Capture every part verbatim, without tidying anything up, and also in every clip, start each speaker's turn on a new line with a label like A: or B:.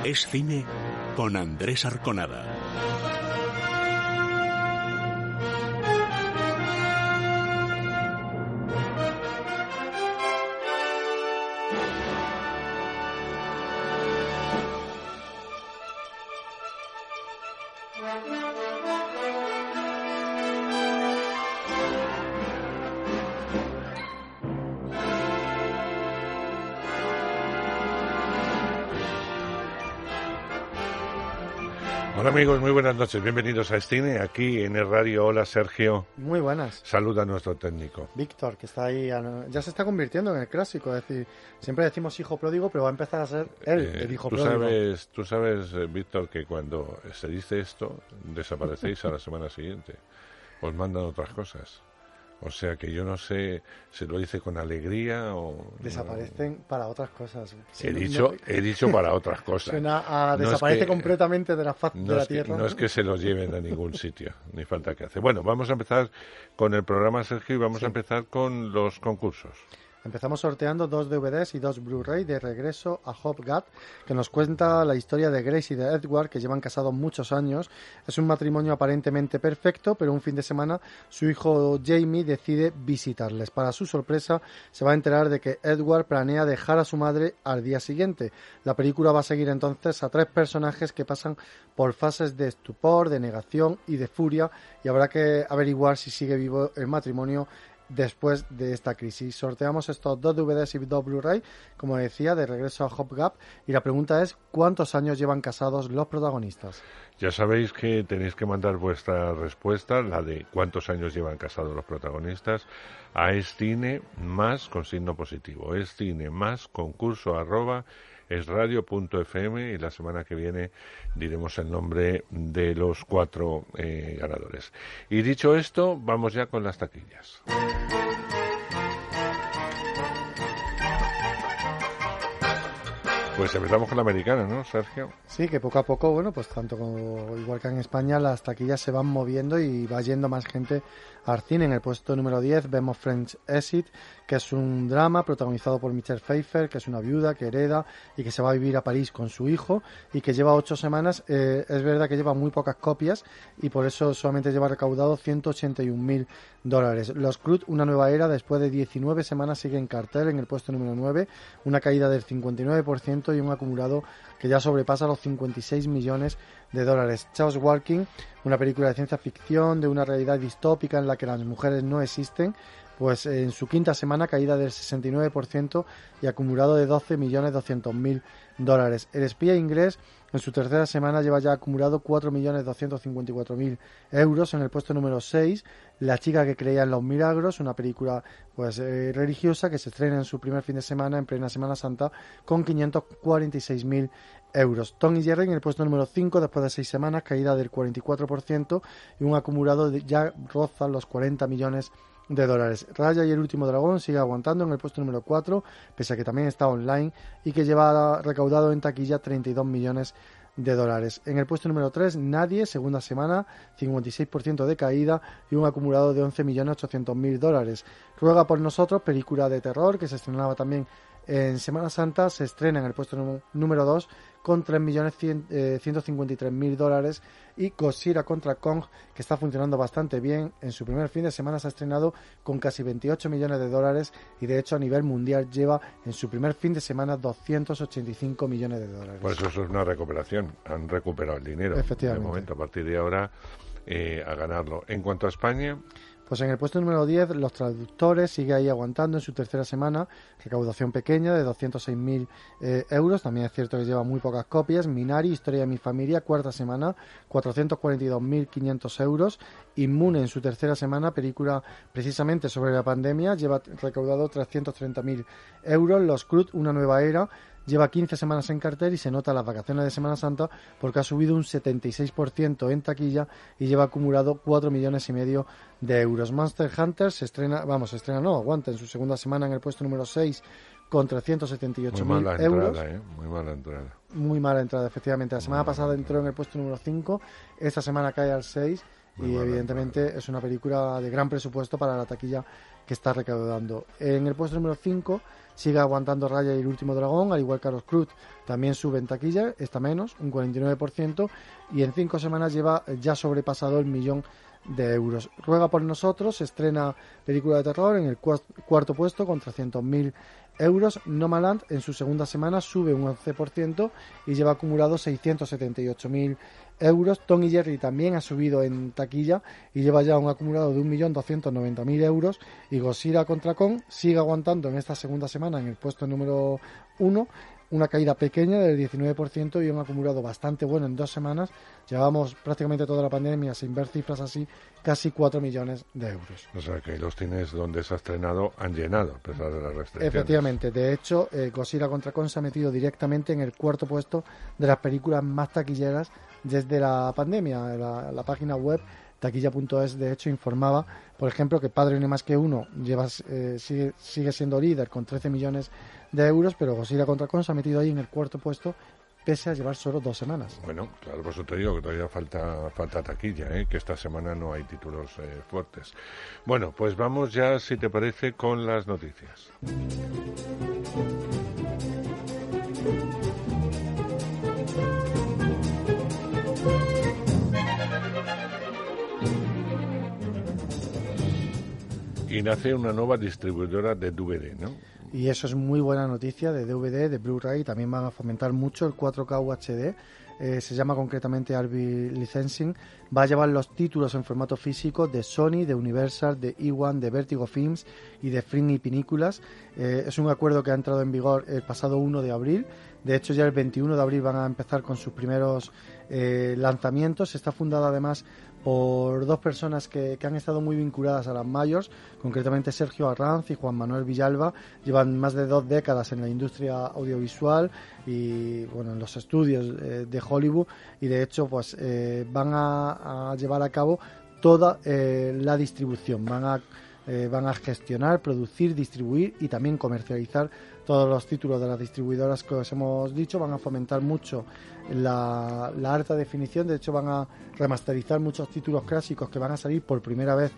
A: Es cine con Andrés Arconada.
B: Hola amigos, muy buenas noches, bienvenidos a Cine, aquí en el radio. Hola Sergio.
C: Muy buenas.
B: Saluda a nuestro técnico.
C: Víctor, que está ahí, ya se está convirtiendo en el clásico, es decir, siempre decimos hijo pródigo, pero va a empezar a ser él
B: Eh,
C: el hijo
B: tú
C: pródigo.
B: Sabes, tú sabes, eh, Víctor, que cuando se dice esto, desaparecéis a la semana siguiente. Os mandan otras cosas. O sea que yo no sé si lo dice con alegría o...
C: Desaparecen
B: no.
C: para otras cosas.
B: He
C: Sí,
B: dicho,
C: no,
B: he dicho para otras cosas.
C: Suena a
B: No
C: desaparece
B: es que,
C: completamente de la faz
B: no
C: de la
B: es que,
C: tierra.
B: no es que se los lleven a ningún sitio, ni falta que hace. Bueno, vamos a empezar con el programa, Sergio, y vamos
C: Sí.
B: a empezar con los concursos.
C: Empezamos sorteando dos D V Ds y dos Blu-ray de Regreso a Hobgat, que nos cuenta la historia de Grace y de Edward, que llevan casados muchos años. Es un matrimonio aparentemente perfecto, pero un fin de semana su hijo Jamie decide visitarles. Para su sorpresa, se va a enterar de que Edward planea dejar a su madre al día siguiente. La película va a seguir entonces a tres personajes que pasan por fases de estupor, de negación y de furia, y habrá que averiguar si sigue vivo el matrimonio después de esta crisis. Sorteamos estos dos D V Ds y dos Blu-ray, como decía, de Regreso a Hobgat, y la pregunta es ¿cuántos años llevan casados los protagonistas?
B: Ya sabéis que tenéis que mandar vuestra respuesta, la de cuántos años llevan casados los protagonistas, a escine más con signo positivo, escine más concurso arroba esradio.fm, y la semana que viene diremos el nombre de los cuatro eh, ganadores. Y dicho esto, vamos ya con las taquillas. Pues empezamos con la americana, ¿no, Sergio?
C: Sí, que poco a poco, bueno, pues tanto como igual que en España, las taquillas se van moviendo y va yendo más gente al cine. En el puesto número diez vemos French Exit, que es un drama protagonizado por Michelle Pfeiffer, que es una viuda que hereda y que se va a vivir a París con su hijo y que lleva ocho semanas. Eh, es verdad que lleva muy pocas copias y por eso solamente lleva recaudado ciento ochenta y un mil dólares. Los Cruz, una nueva era, después de diecinueve semanas sigue en cartel en el puesto número nueve, una caída del cincuenta y nueve por ciento y un acumulado que ya sobrepasa los cincuenta y seis millones de dólares. Chaos Walking, una película de ciencia ficción de una realidad distópica en la que las mujeres no existen, pues en su quinta semana caída del sesenta y nueve por ciento y acumulado de doce millones doscientos mil dólares. El espía inglés en su tercera semana lleva ya acumulado cuatro millones doscientos cincuenta y cuatro mil euros. En el puesto número seis, La chica que creía en los milagros, una película pues eh, religiosa que se estrena en su primer fin de semana en plena Semana Santa con quinientos cuarenta y seis mil euros. Tom y Jerry en el puesto número cinco, después de seis semanas, caída del cuarenta y cuatro por ciento y un acumulado de, ya roza los cuarenta millones de dólares. Raya y el último dragón sigue aguantando en el puesto número cuatro, pese a que también está online y que lleva recaudado en taquilla treinta y dos millones de dólares. En el puesto número tres, Nadie, segunda semana, cincuenta y seis por ciento de caída y un acumulado de once millones ochocientos mil dólares. Ruega por nosotros, película de terror que se estrenaba también en Semana Santa, se estrena en el puesto número dos con tres millones ciento cincuenta y tres mil dólares, y Godzilla contra Kong, que está funcionando bastante bien. En su primer fin de semana se ha estrenado con casi veintiocho millones de dólares y de hecho a nivel mundial lleva en su primer fin de semana doscientos ochenta y cinco millones de dólares.
B: Pues eso es una recuperación, han recuperado el dinero.
C: Efectivamente.
B: De momento, a partir de ahora, eh, a ganarlo. En cuanto a España...
C: Pues en el puesto número diez, Los Traductores sigue ahí aguantando en su tercera semana, recaudación pequeña de doscientos seis mil eh, euros, también es cierto que lleva muy pocas copias. Minari, Historia de mi familia, cuarta semana, cuatrocientos cuarenta y dos mil quinientos euros. Inmune en su tercera semana, película precisamente sobre la pandemia, lleva recaudado trescientos treinta mil euros. Los Cruz, una nueva era, lleva quince semanas en cartel y se nota las vacaciones de Semana Santa porque ha subido un setenta y seis por ciento en taquilla y lleva acumulado cuatro millones y medio de euros. Monster Hunter se estrena, vamos, se estrena no, aguanta en su segunda semana en el puesto número seis con trescientos setenta y ocho mil euros.
B: Entrada, ¿eh? Muy mala entrada.
C: Muy mala entrada, efectivamente. La semana
B: Muy
C: pasada entró en el puesto número cinco, esta semana cae al seis. Muy y evidentemente entrada. Es una película de gran presupuesto para la taquilla que está recaudando. En el puesto número cinco sigue aguantando Raya y El último dragón, al igual que Carlos Cruz también sube en taquilla, está menos, un cuarenta y nueve por ciento, y en cinco semanas lleva ya sobrepasado el millón de euros. Ruega por nosotros, se estrena película de terror en el cuarto puesto con trescientos mil euros. Nomadland en su segunda semana sube un once por ciento y lleva acumulado seiscientos setenta y ocho mil euros. Tom y Jerry también ha subido en taquilla y lleva ya un acumulado de un millón doscientos noventa mil euros. Y Godzilla contra Kong sigue aguantando en esta segunda semana en el puesto número uno, una caída pequeña del diecinueve por ciento y un acumulado bastante bueno en dos semanas. Llevamos prácticamente toda la pandemia sin ver cifras así, casi cuatro millones de euros.
B: O sea que los cines donde se ha estrenado han llenado a pesar de las restricciones.
C: Efectivamente, de hecho, eh, Godzilla contra Kong se ha metido directamente en el cuarto puesto de las películas más taquilleras desde la pandemia. La, la página web taquilla punto es de hecho informaba, por ejemplo, que Padre no hay más que uno lleva, eh, sigue, sigue siendo líder con trece millones de euros, pero Godzilla contra Kong se ha metido ahí en el cuarto puesto pese a llevar solo dos semanas.
B: Bueno, claro, por eso te digo que todavía falta falta taquilla, ¿eh? Que esta semana no hay títulos eh, fuertes. Bueno, pues vamos ya, si te parece, con las noticias. Y nace una nueva distribuidora de D V D, ¿no?
C: Y eso es muy buena noticia de D V D, de Blu-ray. También van a fomentar mucho el cuatro K U H D. Eh, se llama concretamente Arby Licensing. Va a llevar los títulos en formato físico de Sony, de Universal, de E uno, de Vertigo Films y de Fring y Pinículas. Eh, es un acuerdo que ha entrado en vigor el pasado uno de abril. De hecho, ya el veintiuno de abril van a empezar con sus primeros eh, lanzamientos. Está fundada además por dos personas que, que han estado muy vinculadas a las mayors, concretamente Sergio Arranz y Juan Manuel Villalba. Llevan más de dos décadas en la industria audiovisual y bueno, en los estudios eh, de Hollywood, y de hecho pues eh, van a, a llevar a cabo toda eh, la distribución. Van a Eh, van a gestionar, producir, distribuir y también comercializar todos los títulos de las distribuidoras que os hemos dicho. Van a fomentar mucho la, la alta definición. De hecho, van a remasterizar muchos títulos clásicos que van a salir por primera vez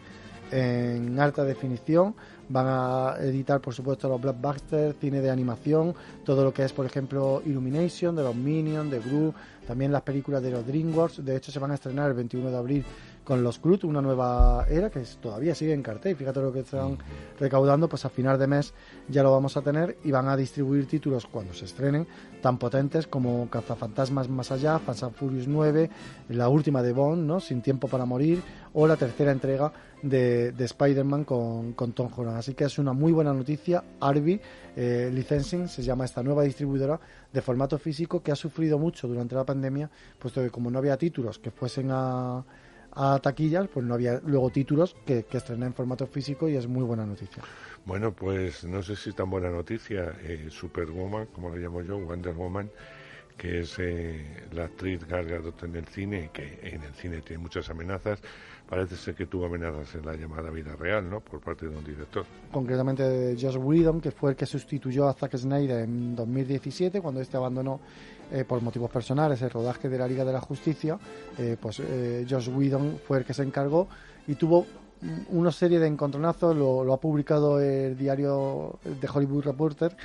C: en alta definición. Van a editar, por supuesto, los blockbusters, cine de animación, todo lo que es, por ejemplo, Illumination, de los Minions, de Gru, también las películas de los DreamWorks. De hecho, se van a estrenar el veintiuno de abril con los Groot, una nueva era que todavía sigue en cartel. Fíjate lo que están recaudando, pues a final de mes ya lo vamos a tener, y van a distribuir títulos cuando se estrenen tan potentes como Cazafantasmas Más Allá, Fast and Furious nueve, la última de Bond, ¿no? Sin Tiempo para Morir, o la tercera entrega de, de Spider-Man con, con Tom Holland. Así que es una muy buena noticia. Arby eh, Licensing se llama esta nueva distribuidora de formato físico, que ha sufrido mucho durante la pandemia, puesto que como no había títulos que fuesen a a taquillas, pues no había luego títulos que, que estrenar en formato físico, y es muy buena noticia.
B: Bueno, pues no sé si es tan buena noticia. eh, Superwoman, como lo llamo yo, Wonder Woman, que es eh, la actriz Gal Gadot en el cine, que en el cine tiene muchas amenazas. Parece ser que tuvo amenazas en la llamada vida real, ¿no?, por parte de un director.
C: Concretamente de Joss Whedon, que fue el que sustituyó a Zack Snyder en dos mil diecisiete, cuando este abandonó eh, por motivos personales el rodaje de la Liga de la Justicia. eh, pues eh, Joss Whedon fue el que se encargó y tuvo una serie de encontronazos. Lo, lo ha publicado el diario The Hollywood Reporter.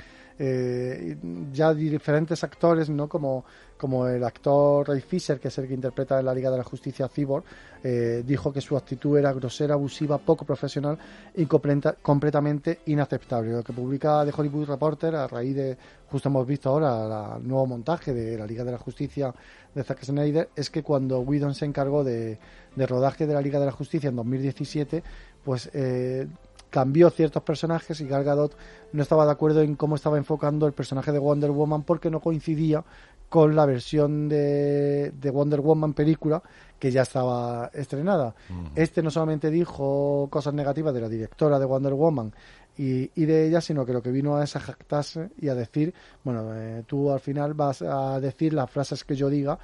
C: Eh, ya diferentes actores, ¿no?, como, como el actor Ray Fisher, que es el que interpreta en la Liga de la Justicia a Cyborg, eh, dijo que su actitud era grosera, abusiva, poco profesional y completa, completamente inaceptable. Lo que publica The Hollywood Reporter, a raíz de, justo hemos visto ahora el nuevo montaje de la Liga de la Justicia de Zack Snyder, es que cuando Whedon se encargó de, de rodaje de la Liga de la Justicia en dos mil diecisiete, pues eh, cambió ciertos personajes, y Gal Gadot no estaba de acuerdo en cómo estaba enfocando el personaje de Wonder Woman, porque no coincidía con la versión de, de Wonder Woman película que ya estaba estrenada. Uh-huh. Este no solamente dijo cosas negativas de la directora de Wonder Woman y, y de ella, sino que lo que vino es a jactarse y a decir, bueno, eh, tú al final vas a decir las frases que yo diga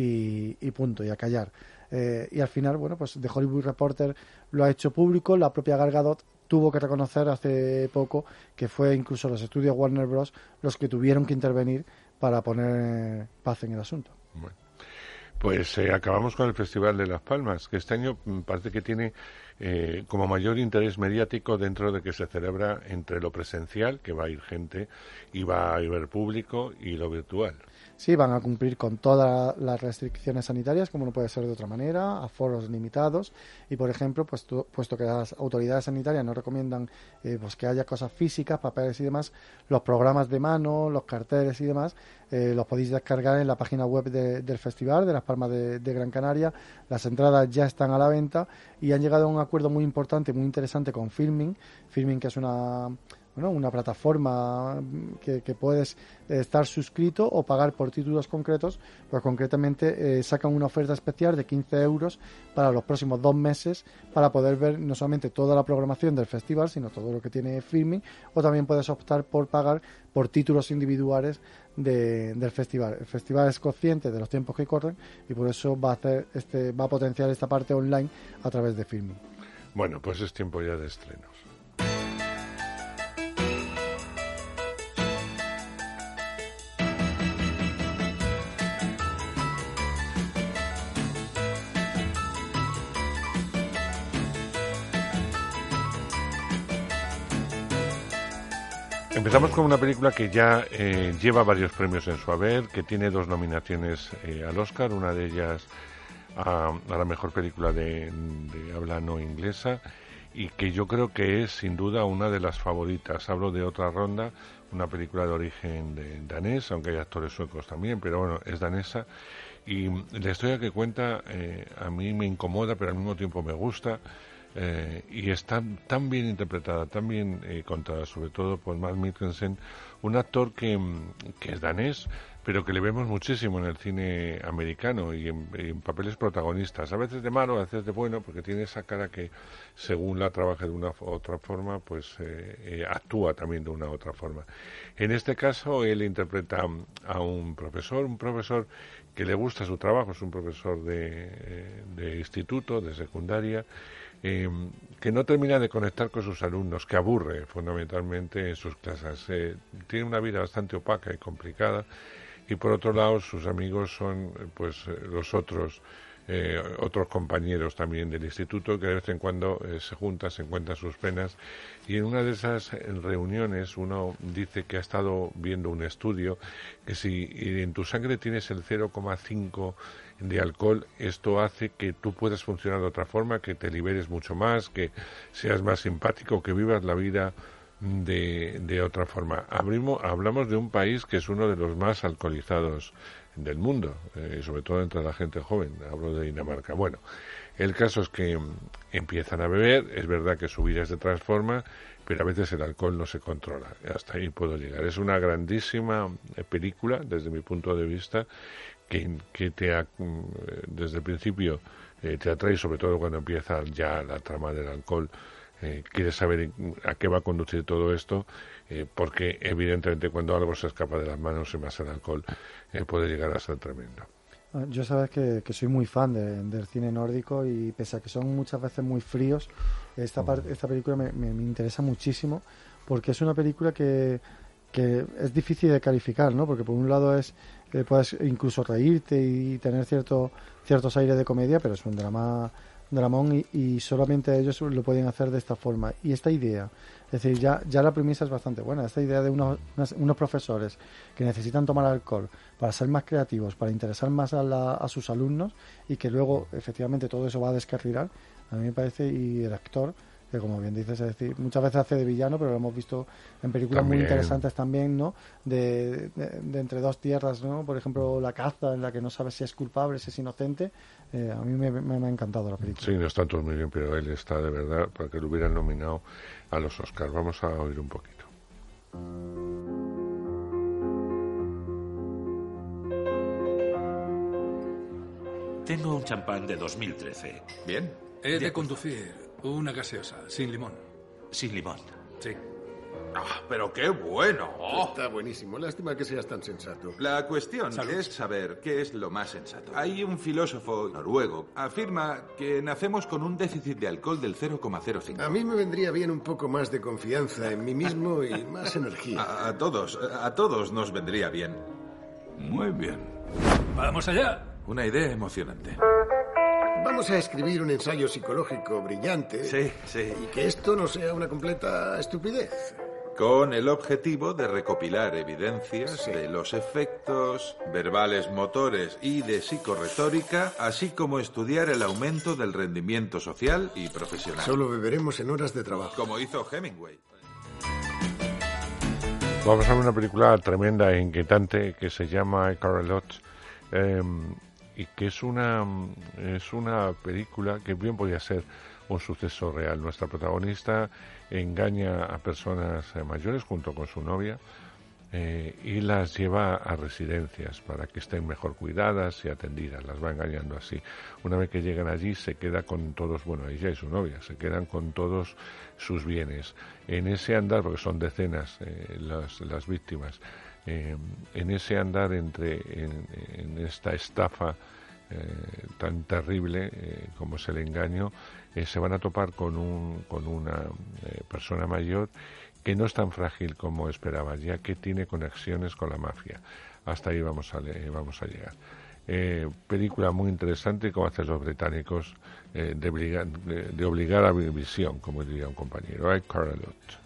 C: y, y punto, y a callar. Eh, y al final, bueno, pues The Hollywood Reporter lo ha hecho público. La propia Gal Gadot tuvo que reconocer hace poco que fue incluso los estudios Warner Bros. Los que tuvieron que intervenir para poner paz en el asunto.
B: Bueno. Pues eh, acabamos con el Festival de Las Palmas, que este año parece que tiene eh, como mayor interés mediático dentro de que se celebra entre lo presencial, que va a ir gente, y va a haber público, y lo virtual.
C: Sí, van a cumplir con todas las restricciones sanitarias, como no puede ser de otra manera, aforos limitados y, por ejemplo, pues, tu, puesto que las autoridades sanitarias no recomiendan eh, pues que haya cosas físicas, papeles y demás, los programas de mano, los carteles y demás, eh, los podéis descargar en la página web de, del festival de Las Palmas de, de Gran Canaria. Las entradas ya están a la venta y han llegado a un acuerdo muy importante, muy interesante con Filmin. Filmin, que es una... Bueno, una plataforma que, que puedes estar suscrito o pagar por títulos concretos, pues concretamente eh, sacan una oferta especial de quince euros para los próximos dos meses para poder ver no solamente toda la programación del festival, sino todo lo que tiene Filmin, o también puedes optar por pagar por títulos individuales de, del festival. El festival es consciente de los tiempos que corren y por eso va a hacer este, va a potenciar esta parte online a través de Filmin.
B: Bueno, pues es tiempo ya de estrenos. Empezamos con una película que ya eh, lleva varios premios en su haber, que tiene dos nominaciones eh, al Oscar, una de ellas a, a la mejor película de, de habla no inglesa, y que yo creo que es sin duda una de las favoritas. Hablo de Otra Ronda, una película de origen de, danés, aunque hay actores suecos también, pero bueno, es danesa, y la historia que cuenta eh, a mí me incomoda, pero al mismo tiempo me gusta. Eh, y está tan bien interpretada, tan bien eh, contada, sobre todo por Mads Mikkelsen, un actor que, que es danés, pero que le vemos muchísimo en el cine americano y en, en papeles protagonistas, a veces de malo, a veces de bueno, porque tiene esa cara que, según la trabaje de una u otra forma, pues eh, eh, actúa también de una u otra forma. En este caso, él interpreta a un profesor, un profesor que le gusta su trabajo, es un profesor de, eh, de instituto, de secundaria, Eh, que no termina de conectar con sus alumnos, que aburre fundamentalmente en sus clases. Eh, tiene una vida bastante opaca y complicada, y por otro lado sus amigos son pues los otros eh, otros compañeros también del instituto, que de vez en cuando eh, se juntan, se encuentran sus penas, y en una de esas reuniones uno dice que ha estado viendo un estudio que si en tu sangre tienes el cero coma cinco de alcohol, esto hace que tú puedas funcionar de otra forma, que te liberes mucho más, que seas más simpático, que vivas la vida de, de otra forma. Abrimos, hablamos de un país que es uno de los más alcoholizados del mundo, eh, sobre todo entre la gente joven, hablo de Dinamarca. Bueno, el caso es que empiezan a beber, es verdad que su vida se transforma, pero a veces el alcohol no se controla, hasta ahí puedo llegar. Es una grandísima película, desde mi punto de vista, que, que te ha, desde el principio eh, te atrae, sobre todo cuando empieza ya la trama del alcohol. Eh, quieres saber a qué va a conducir todo esto, eh, porque evidentemente cuando algo se escapa de las manos y más el alcohol, eh, puede llegar a ser tremendo.
C: Yo sabes que, que soy muy fan de, del cine nórdico, y pese a que son muchas veces muy fríos, esta, part, esta película me, me, me interesa muchísimo, porque es una película que, que es difícil de calificar, ¿no? Porque por un lado es eh, puedes incluso reírte y tener cierto, ciertos aires de comedia, pero es un drama dramón y, y solamente ellos lo pueden hacer de esta forma. Y esta idea, es decir, ya, ya la premisa es bastante buena, esta idea de unos, unos, unos profesores que necesitan tomar alcohol para ser más creativos, para interesar más a, la, a sus alumnos, y que luego efectivamente todo eso va a descarrilar, a mí me parece, y el actor, que como bien dices, es decir, muchas veces hace de villano, pero lo hemos visto en películas también muy interesantes también, ¿no? De, de, de entre dos tierras, ¿no? Por ejemplo, La caza, en la que no sabes si es culpable, si es inocente. Eh, a mí me, me, me ha encantado la película.
B: Sí, no está todo muy bien, pero él está de verdad para que lo hubieran nominado a los Oscars. Vamos a oír un poquito.
A: Tengo un champán de dos mil trece.
D: Bien. He de, de conducir una gaseosa, sin limón.
A: Sin limón.
D: Sí.
E: ¡Ah, pero qué bueno!
F: Está buenísimo. Lástima que seas tan sensato.
E: La cuestión
D: Salud.
E: es saber qué es lo más sensato. Hay un filósofo noruego afirma que nacemos con un déficit de alcohol del cero coma cero cinco.
F: A mí me vendría bien un poco más de confianza en mí mismo y más energía.
E: A, a todos, a todos nos vendría bien.
A: Muy bien.
D: ¡Vamos allá!
E: una idea emocionante.
F: Vamos a escribir un ensayo psicológico brillante.
E: Sí, sí.
F: Y que esto no sea una completa estupidez.
E: Con el objetivo de recopilar evidencias
F: Sí.
E: de los efectos verbales motores y de psicorretórica, así como estudiar el aumento del rendimiento social y profesional.
F: Solo beberemos en horas de trabajo.
E: Como hizo Hemingway.
B: Vamos a ver una película tremenda e inquietante que se llama Carolot, eh, y que es una, es una película que bien podría ser un suceso real. Nuestra protagonista engaña a personas eh, mayores junto con su novia eh, y las lleva a residencias para que estén mejor cuidadas y atendidas. Las va engañando así. Una vez que llegan allí se queda con todos, bueno, ella y su novia, se quedan con todos sus bienes. En ese andar, porque son decenas eh, las, las víctimas, eh, en ese andar entre en, en esta estafa eh, tan terrible eh, como es el engaño, eh, se van a topar con un con una eh, persona mayor que no es tan frágil como esperaba, ya que tiene conexiones con la mafia. Hasta ahí vamos a le- vamos a llegar. Eh, película muy interesante, como hacen los británicos, eh, de, obliga- de, de obligar a visión, como diría un compañero. I Carolot.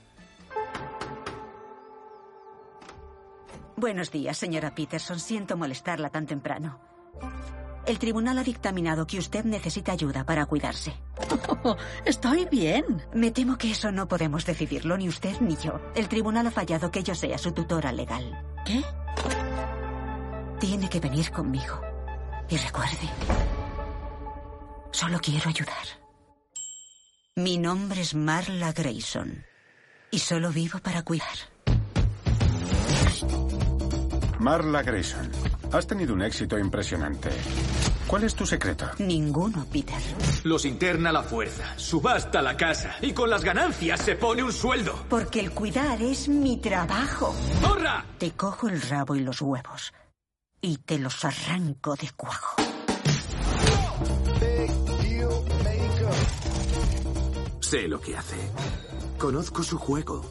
G: Buenos días, señora Peterson. Siento molestarla tan temprano. El tribunal ha dictaminado que usted necesita ayuda para cuidarse.
H: Oh, estoy bien.
G: Me temo que eso no podemos decidirlo, ni usted ni yo. El tribunal ha fallado que yo sea su tutora legal.
H: ¿Qué?
G: Tiene que venir conmigo. Y recuerde, solo quiero ayudar. Mi nombre es Marla Grayson. Y solo vivo para cuidar.
I: Marla Grayson, has tenido un éxito impresionante. ¿Cuál es tu secreto?
G: Ninguno, Peter.
J: Los interna a la fuerza, subasta la casa y con las ganancias se pone un sueldo.
G: Porque el cuidar es mi trabajo.
J: ¡Horra!
G: Te cojo el rabo y los huevos y te los arranco de cuajo.
J: Sé lo que hace. Conozco su juego.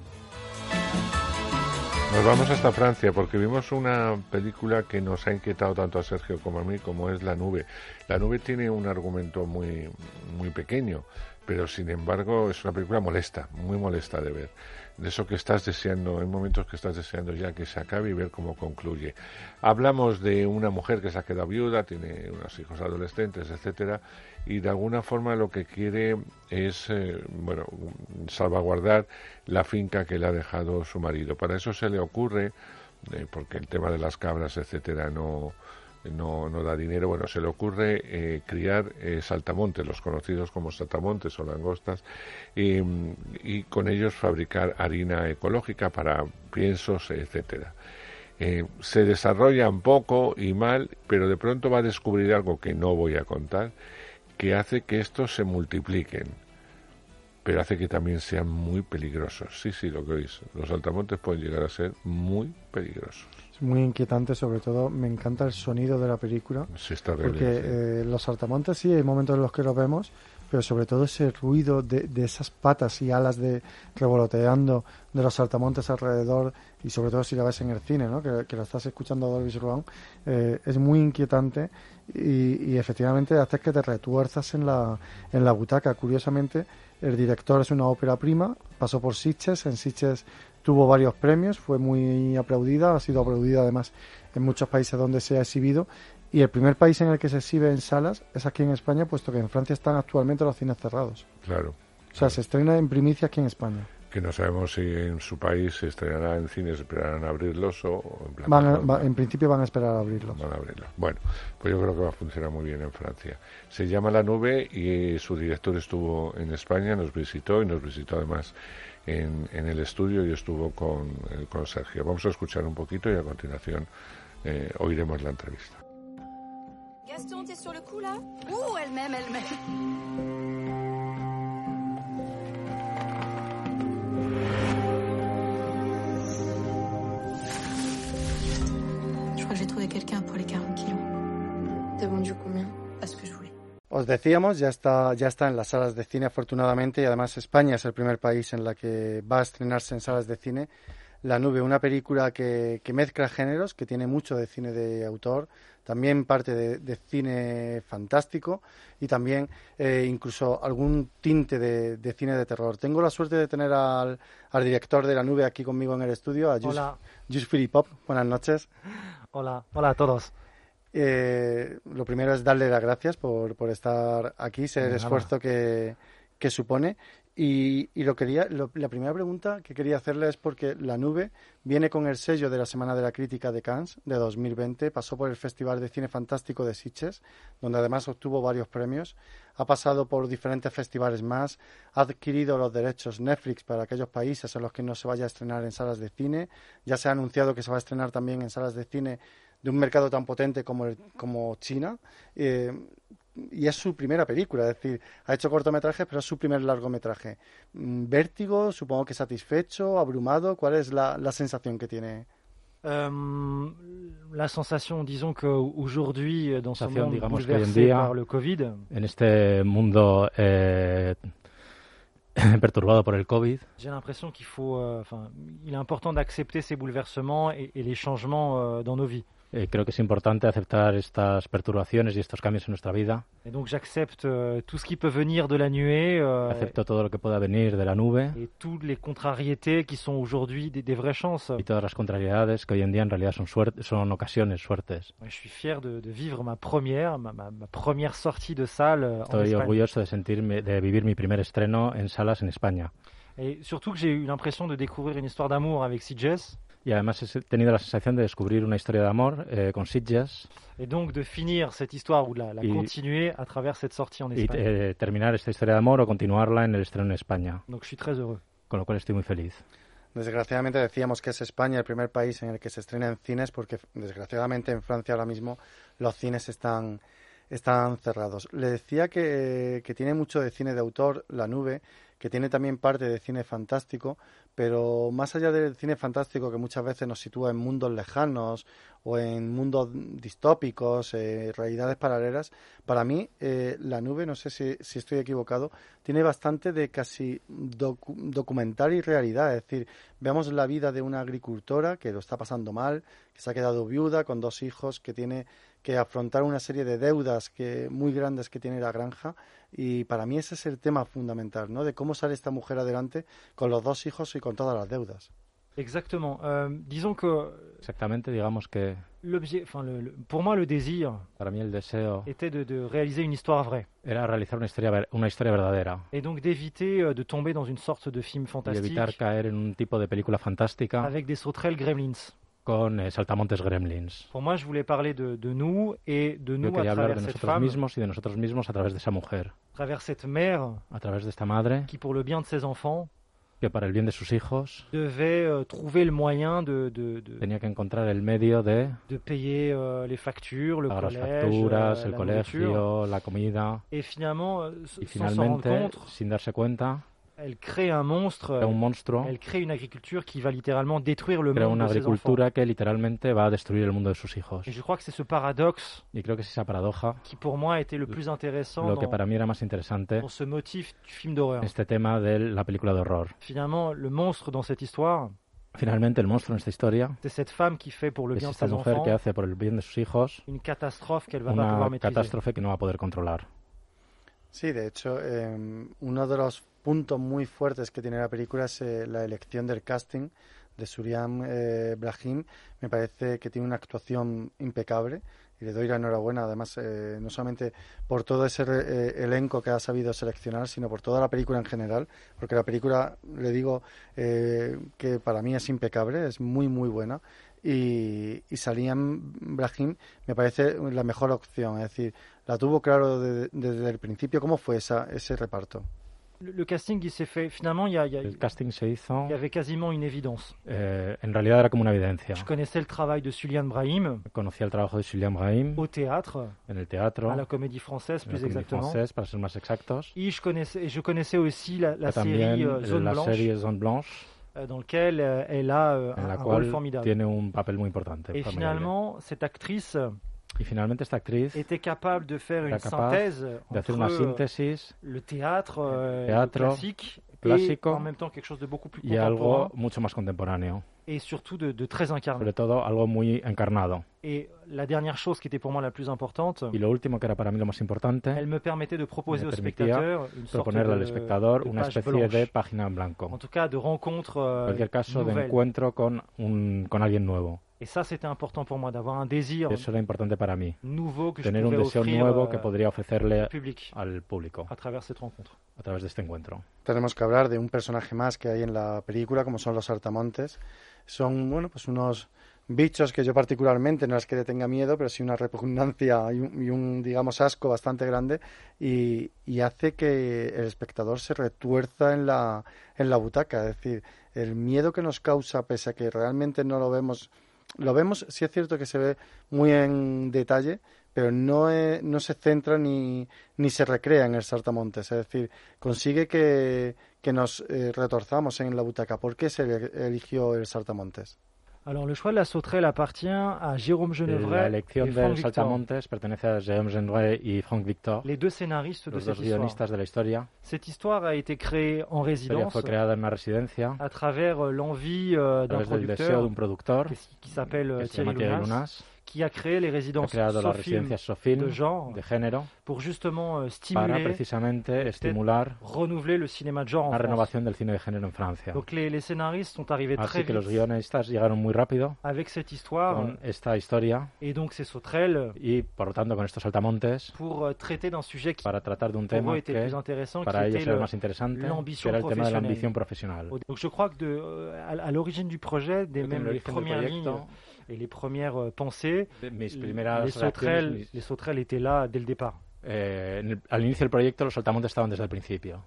B: Nos vamos hasta Francia porque vimos una película que nos ha inquietado tanto a Sergio como a mí, como es La Nube. La Nube tiene un argumento muy, muy pequeño, pero sin embargo es una película molesta, muy molesta de ver. De eso que estás deseando, hay momentos que estás deseando ya que se acabe y ver cómo concluye. Hablamos de una mujer que se ha quedado viuda, tiene unos hijos adolescentes, etcétera, y de alguna forma lo que quiere es, eh, bueno, salvaguardar la finca que le ha dejado su marido. Para eso se le ocurre, eh, porque el tema de las cabras, etcétera, no no no da dinero, bueno, se le ocurre eh, criar eh, saltamontes, los conocidos como saltamontes o langostas, y, y con ellos fabricar harina ecológica para piensos, etcétera. Eh, se desarrolla un poco y mal, pero de pronto va a descubrir algo que no voy a contar, que hace que estos se multipliquen, pero hace que también sean muy peligrosos. Sí, sí, lo que oís, los saltamontes pueden llegar a ser muy peligrosos.
C: Es muy inquietante, sobre todo me encanta el sonido de la película,
B: Sí, está
C: porque
B: horrible, sí.
C: eh, los saltamontes sí, hay momentos en los que los vemos, pero sobre todo ese ruido de, de esas patas y alas de revoloteando de los saltamontes alrededor, y sobre todo si la ves en el cine, ¿no? que, que lo estás escuchando a Dolby Surround, eh, es muy inquietante y, y efectivamente hace que te retuerzas en la, en la butaca. Curiosamente, el director es una ópera prima, pasó por Sitges, en Sitges tuvo varios premios, fue muy aplaudida, ha sido aplaudida además en muchos países donde se ha exhibido, y el primer país en el que se exhibe en salas es aquí en España, puesto que en Francia están actualmente los cines cerrados.
B: Claro.
C: O sea, se estrena en primicia aquí en España.
B: Que no sabemos si en su país se estrenará en cines, esperarán a abrirlos o en plan
C: Van a-
B: plataforma.
C: va- en principio van a esperar a abrirlos.
B: Van a abrirlos. Bueno, pues yo creo que va a funcionar muy bien en Francia. Se llama La Nube y su director estuvo en España, nos visitó y nos visitó además en, en el estudio y estuvo con, eh, con Sergio. Vamos a escuchar un poquito y a continuación eh, oiremos la entrevista.
K: Gaston, t'es sur le coup là? Ouh, elle-même, elle-même.
L: Je crois que j'ai trouvé quelqu'un pour les quarante kilos. T'as vendu combien? Pas ce que je voulais.
C: Os decíamos, ya está, ya está en las salas de cine afortunadamente, y además España es el primer país en la que va a estrenarse en salas de cine La Nube, una película que, que mezcla géneros, que tiene mucho de cine de autor, también parte de, de cine fantástico y también eh, incluso algún tinte de, de cine de terror. Tengo la suerte de tener al, al director de La Nube aquí conmigo en el estudio, a Just Philippop. Buenas noches.
M: Hola, hola a todos.
C: Eh, lo primero es darle las gracias por, por estar aquí, sé el esfuerzo que, que supone. Y, y lo quería, lo, la primera pregunta que quería hacerle es porque La Nube viene con el sello de la Semana de la Crítica de Cannes de dos mil veinte, pasó por el Festival de Cine Fantástico de Sitges, donde además obtuvo varios premios, ha pasado por diferentes festivales más, ha adquirido los derechos Netflix para aquellos países en los que no se vaya a estrenar en salas de cine, ya se ha anunciado que se va a estrenar también en salas de cine de un mercado tan potente como, el, como China, eh, y es su primera película, es decir, ha hecho cortometrajes, pero es su primer largometraje. ¿Vértigo? Supongo que satisfecho, abrumado. ¿Cuál es la, la sensación que tiene?
M: Um, la sensación, disons que aujourd'hui, dans ce monde
N: digamos
M: bouleversé
N: día,
M: par le COVID,
N: en este mundo eh, perturbado por el COVID,
M: j'ai l'impression qu'il faut, euh, enfin, il est important d'accepter ces bouleversements et, et les changements euh, dans nos vies.
N: Eh, creo que es importante aceptar estas perturbaciones y estos cambios en nuestra vida.
M: Et donc j'accepte euh, tout ce qui peut venir de la nuée. Euh,
N: Acepto todo lo que pueda venir de la nube.
M: Et toutes les contrariétés qui sont aujourd'hui des, des vraies chances.
N: Y todas las contrariedades que hoy en día en realidad son suerte, son ocasiones, suertes.
M: Je suis fier de, de vivre ma première, ma, ma, ma première sortie de salle en Espagne.
N: Estoy orgulloso de sentirme, de vivir mi primer estreno en salas en España.
M: Et surtout que j'ai eu l'impression de découvrir une histoire d'amour avec Sitges.
N: Y además he tenido la sensación de descubrir una historia de amor eh, con Sitges.
M: Et donc de finir cette histoire ou la, la
N: y,
M: continuer à travers cette sortie en Espagne.
N: Y eh, terminar esta historia de amor o continuarla en el estreno en España.
M: Donc je suis très heureux.
N: Con lo cual estoy muy feliz.
C: Desgraciadamente decíamos que es España el primer país en el que se estrena en cines porque desgraciadamente en Francia ahora mismo los cines están, están cerrados. Le decía que, que tiene mucho de cine de autor, La Nube, que tiene también parte de cine fantástico, pero más allá del cine fantástico que muchas veces nos sitúa en mundos lejanos o en mundos distópicos, eh, realidades paralelas, para mí eh, La Nube, no sé si, si estoy equivocado, tiene bastante de casi docu documental y realidad, es decir, vemos la vida de una agricultora que lo está pasando mal, que se ha quedado viuda con dos hijos, que tiene que afrontar una serie de deudas que muy grandes que tiene la granja, y para mí ese es el tema fundamental, ¿no? De cómo sale esta mujer adelante con los dos hijos y con todas las deudas.
M: Exactement. Euh, disons que
N: exactamente, digamos que
M: l'objet, enfin, le, le, pour moi, le désir,
N: para mí el deseo,
M: était de, de réaliser une histoire vraie.
N: Era realizar una historia, una historia verdadera.
M: Et donc d'éviter euh, de tomber dans une sorte de film fantastique.
N: Y evitar caer en un tipo de película fantástica.
M: Avec des sauterelles gremlins.
N: Con eh, saltamontes gremlins.
M: Pour moi, je voulais parler de, de nous et de nous
N: Yo quería
M: à
N: hablar
M: travers
N: de
M: cette
N: nosotros
M: femme,
N: mismos y de nosotros mismos a través de esa mujer.
M: à travers cette mère,
N: a través de esta madre,
M: qui pour le bien de ses enfants,
N: que para el bien de sus hijos,
M: devait euh, trouver le moyen de, de, de
N: tenía que encontrar el medio de,
M: de payer euh, les factures, le
N: pagar
M: collège,
N: las facturas,
M: euh,
N: el
M: la
N: colegio,
M: nourriture.
N: la comida.
M: Et finalement, euh,
N: Y
M: sans s'en rendre
N: finalmente,
M: compte,
N: sin darse cuenta,
M: elle crée un monstre,
N: crea un monstruo,
M: elle crée une agriculture qui va littéralement détruire le
N: crea
M: monde
N: una
M: de ses enfants.
N: agricultura que literalmente va a destruir el mundo de sus hijos.
M: Et je crois que c'est ce paradoxe
N: Y creo que es esa paradoja
M: qui pour moi était le plus intéressant
N: lo que
M: dans,
N: para mí era más interesante,
M: dans ce motif du film d'horreur.
N: este tema de la película de horror.
M: Finalement, le monstre dans cette histoire,
N: Finalmente, el monstruo en esta historia
M: c'est cette femme qui fait pour le
N: es
M: bien de
N: esta
M: ses
N: mujer
M: enfants
N: que hace por el bien de sus hijos
M: une catastrophe qu'elle va pas pouvoir
N: una
M: maîtriser.
N: catástrofe que no va a poder controlar.
C: Sí, de hecho, eh, uno de los puntos muy fuertes que tiene la película es eh, la elección del casting de Suriam eh, Brahim. Me parece que tiene una actuación impecable y le doy la enhorabuena, además, eh, no solamente por todo ese eh, elenco que ha sabido seleccionar, sino por toda la película en general, porque la película, le digo, eh, que para mí es impecable, es muy, muy buena. Y, y Suriam Brahim me parece la mejor opción, es decir, la tuvo claro de, de, desde el principio. ¿Cómo fue esa, ese reparto?
M: Le, le casting, il s'est fait, finalement, il y, a, il y, a,
N: el casting se hizo,
M: il y avait quasiment une évidence.
N: Eh, en realidad era como una evidencia.
M: Je connaissais le travail de Sulian Brahim.
N: Conocía el trabajo de Sulian Brahim.
M: Au théâtre.
N: En el teatro.
M: À la Comédie Française, plus exactement.
N: Française, para ser más exactos.
M: Y je connaissais, je connaissais aussi la, la
N: série
M: euh, Zone
N: la
M: Blanche.
N: Serie Zone Blanche.
M: Dans lequel euh, elle a euh,
N: en la
M: un
N: cual
M: rôle formidable.
N: Tiene un papel muy importante.
M: Et finalement, cette actrice
N: y finalmente esta actriz
M: était capable de faire une synthèse
N: de hacer
M: entre
N: una síntesis
M: le théâtre,
N: teatro
M: classique
N: clásico
M: et en même temps quelque chose de beaucoup plus
N: y algo mucho más contemporáneo.
M: Et surtout de, de très incarné.
N: Sobre todo algo muy encarnado.
M: Et la dernière chose qui était pour moi la plus importante,
N: y lo último que era para mí lo más importante,
M: elle me permettait de proposer au spectateur une sorte de,
N: al espectador
M: de
N: una especie
M: blanche.
N: de página en blanco.
M: En tout cas, de rencontre
N: En cualquier caso,
M: nouvelle.
N: de encuentro con, un, con alguien nuevo.
M: Et ça, c'était important pour moi, d'avoir un désir
N: Eso era importante para mí.
M: nouveau que
N: Tener
M: je
N: un
M: pouvais
N: deseo
M: offrir
N: nuevo que podría ofrecerle
M: public,
N: al público
M: à travers cette rencontre.
N: A través de este encuentro.
C: Tenemos que hablar de un personaje más que hay en la película, como son los saltamontes. Son, bueno, pues unos bichos que yo particularmente no es que le tenga miedo, pero sí una repugnancia y un, y un digamos, asco bastante grande y, y hace que el espectador se retuerza en la, en la butaca. Es decir, el miedo que nos causa, pese a que realmente no lo vemos, lo vemos, sí es cierto que se ve muy en detalle, pero no, es, no se centra ni, ni se recrea en el saltamontes. Es decir, consigue que, que nos eh, retorzamos en la butaca. ¿Por qué se eligió el saltamontes?
M: Alors, le choix de la sauterelle appartient à Jérôme Genevray
N: La elección
M: et Frank
N: del
M: Victor.
N: saltamontes pertenece a Jérôme Genevray y Frank Victor,
M: Les deux scénaristes de
N: los
M: cette
N: dos
M: histoire.
N: guionistas de la historia.
M: Cette histoire a été créée en
N: La historia
M: résidence
N: fue creada en una residencia
M: à travers euh, l'envie euh,
N: a
M: d'un
N: través del deseo
M: producteur
N: de un productor
M: qui, qui s'appelle euh,
N: que se
M: Thierry
N: llama Thierry
M: Lunas,
N: Lunas,
M: qui a créé les
N: ha
M: résidences
N: creado las
M: Sofilm
N: residencias Sofilm
M: de genre
N: de género
M: pour justement euh,
N: para
M: stimuler,
N: precisamente
M: peut-être
N: estimular
M: renouveler le cinéma de genre en
N: la
M: France.
N: renovación del cine de género en Francia.
M: Donc les, les scénaristes sont arrivés très
N: Así que
M: vite
N: los guionistas llegaron muy rápido
M: avec cette histoire
N: con esta historia
M: et donc ces sauterelles
N: y por lo tanto con estos saltamontes
M: pour euh, traiter d'un sujet qui
N: para tratar de un
M: pour eux
N: tema
M: était le
N: que
M: plus intéressant,
N: para
M: qui
N: ellos
M: était
N: era
M: le-
N: más interesante, que
M: l'ambition
N: era el tema de la
M: professionnelle.
N: ambición profesional.
M: Donc je crois que de, euh, à, à l'origine du projet, dès
N: Creo que en
M: même
N: el
M: les
N: origen del
M: premières
N: proyecto,
M: lignes et les premières euh, pensées,
N: de mis
M: les,
N: primeras
M: les sauterelles,
N: reacciones, mis-
M: les sauterelles étaient là dès le départ.
N: eh, en el- al inicio del proyecto los saltamontes estaban desde el principio.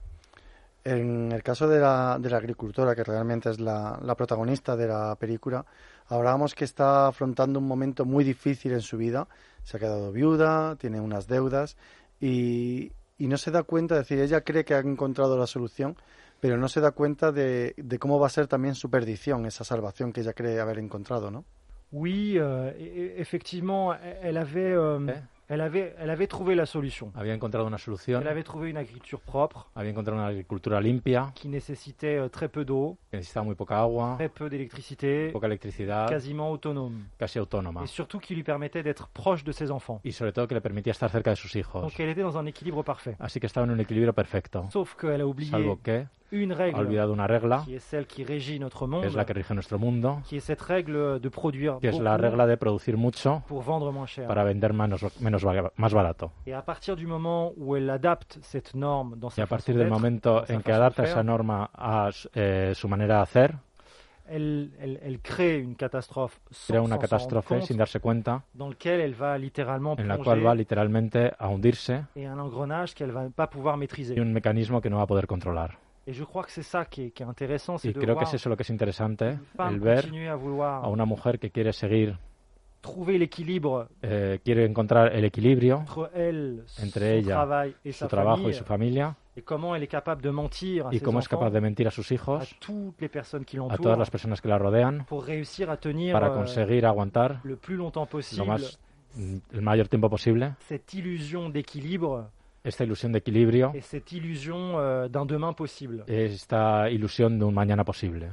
C: En el caso de la, de la agricultora, que realmente es la, la protagonista de la película, hablábamos que está afrontando un momento muy difícil en su vida. Se ha quedado viuda, tiene unas deudas y, y no se da cuenta, es decir, ella cree que ha encontrado la solución, pero no se da cuenta de, de cómo va a ser también su perdición, esa salvación que ella cree haber encontrado, ¿no?
M: Oui, euh, e- e- effectivement, elle avait, euh,
N: Eh?
M: elle avait, elle avait trouvé la solution.
N: Había encontrado una solución,
M: Elle avait trouvé une agriculture propre
N: había encontrado una agricultura limpia,
M: qui nécessitait euh, très peu d'eau,
N: que necesitaba muy poca agua,
M: très peu d'électricité,
N: poca electricidad,
M: quasiment autonome,
N: casi autónoma.
M: et surtout qui lui permettait d'être proche de ses enfants.
N: Y sobre todo que le permitía estar cerca de sus hijos.
M: Donc elle était dans un équilibre parfait.
N: Así que estaba en un equilibrio perfecto.
M: Sauf qu'elle a oublié
N: Salvo que
M: une
N: ha
M: règle
N: olvidado una regla,
M: qui est celle qui régit notre
N: que
M: monde,
N: es la que rige nuestro mundo,
M: qui est cette règle de produire
N: que es la
M: beaucoup
N: regla de producir mucho
M: pour vendre moins cher.
N: para vender menos, menos ba- más barato.
M: Et à partir du moment où elle adapte cette norme dans
N: Y
M: sa
N: a
M: façon
N: partir del
M: d'être,
N: momento
M: dans sa
N: en que
M: façon de
N: adapta
M: faire,
N: esa norma a eh, su manera de hacer,
M: elle, elle, elle crée une catastrophe sans,
N: crea una
M: sans s'en rendre
N: catástrofe
M: compte,
N: sin darse cuenta,
M: dans lequel elle va littéralement
N: en la
M: plonger
N: cual va literalmente a hundirse
M: et un engrenage qu'elle va pas pouvoir maîtriser.
N: y un mecanismo que no va a poder controlar.
M: Et je crois que c'est ça qui est, qui est intéressant, c'est
N: Y
M: de
N: creo que
M: voir
N: es eso lo que es interesante,
M: une femme
N: el ver
M: continuer à vouloir
N: a una mujer que quiere seguir,
M: trouver l'équilibre
N: eh, quiere encontrar el equilibrio
M: entre elle,
N: entre
M: son
N: ella,
M: travail et
N: su
M: sa
N: trabajo
M: famille,
N: y su familia,
M: et comment elle est capable de mentir à
N: y
M: ses
N: cómo es
M: enfants,
N: capaz de mentir a sus
M: à
N: hijos,
M: toutes les personnes qui
N: a todas
M: l'entourent,
N: las personas que la rodean,
M: pour réussir à tenir
N: para
M: euh,
N: conseguir aguantar
M: le plus longtemps
N: lo
M: possible
N: más, el mayor tiempo posible
M: cette illusion d'équilibre
N: esta ilusión de equilibrio,
M: et cette illusion euh, d'un demain possible.
N: esta ilusión de un mañana posible.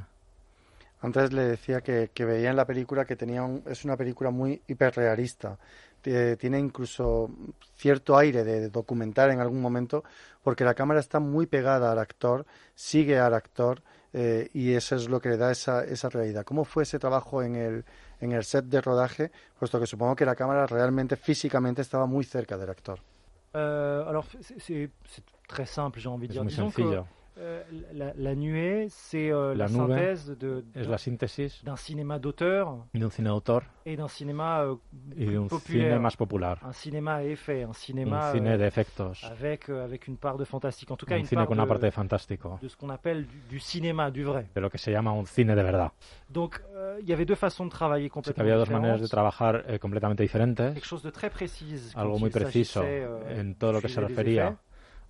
C: Antes le decía que, que veía en la película que tenía un- es una película muy hiperrealista. Tie- Tiene incluso cierto aire de documental en algún momento, porque la cámara está muy pegada al actor, sigue al actor, eh, y eso es lo que le da esa, esa realidad. ¿Cómo fue ese trabajo en el, en el set de rodaje? Puesto que supongo que la cámara realmente, físicamente, estaba muy cerca del actor.
M: Euh, alors c'est- c'est c'est très simple, j'ai envie de
N: Es
M: dire.
N: muy
M: Disons que
N: sencillo.
M: euh, la, la nuée, c'est euh, la,
N: La nube
M: synthèse de,
N: Es la síntesis
M: d'un cinéma d'auteur
N: de un cine de autor
M: et d'un cinéma euh,
N: y de
M: plus
N: un
M: populaire,
N: cine más popular,
M: un cinéma à effet, un
N: un
M: cinéma
N: cine
M: euh,
N: de efectos,
M: avec euh, avec une part de fantastique, en tout cas
N: un
M: une
N: cine
M: part
N: con una parte de
M: de,
N: fantástico,
M: de ce qu'on appelle du, du cinéma, du vrai.
N: de lo que se llama un cine de verdad.
M: Donc euh, il y avait deux façons de travailler
N: Así que
M: complètement
N: había dos
M: différentes.
N: maneras de trabajar eh, completamente diferentes,
M: Quelque chose de très précise
N: algo
M: quand
N: muy
M: il
N: preciso
M: s'agissait, euh,
N: en todo lo que
M: du
N: se
M: sujet des
N: refería
M: effets.
N: a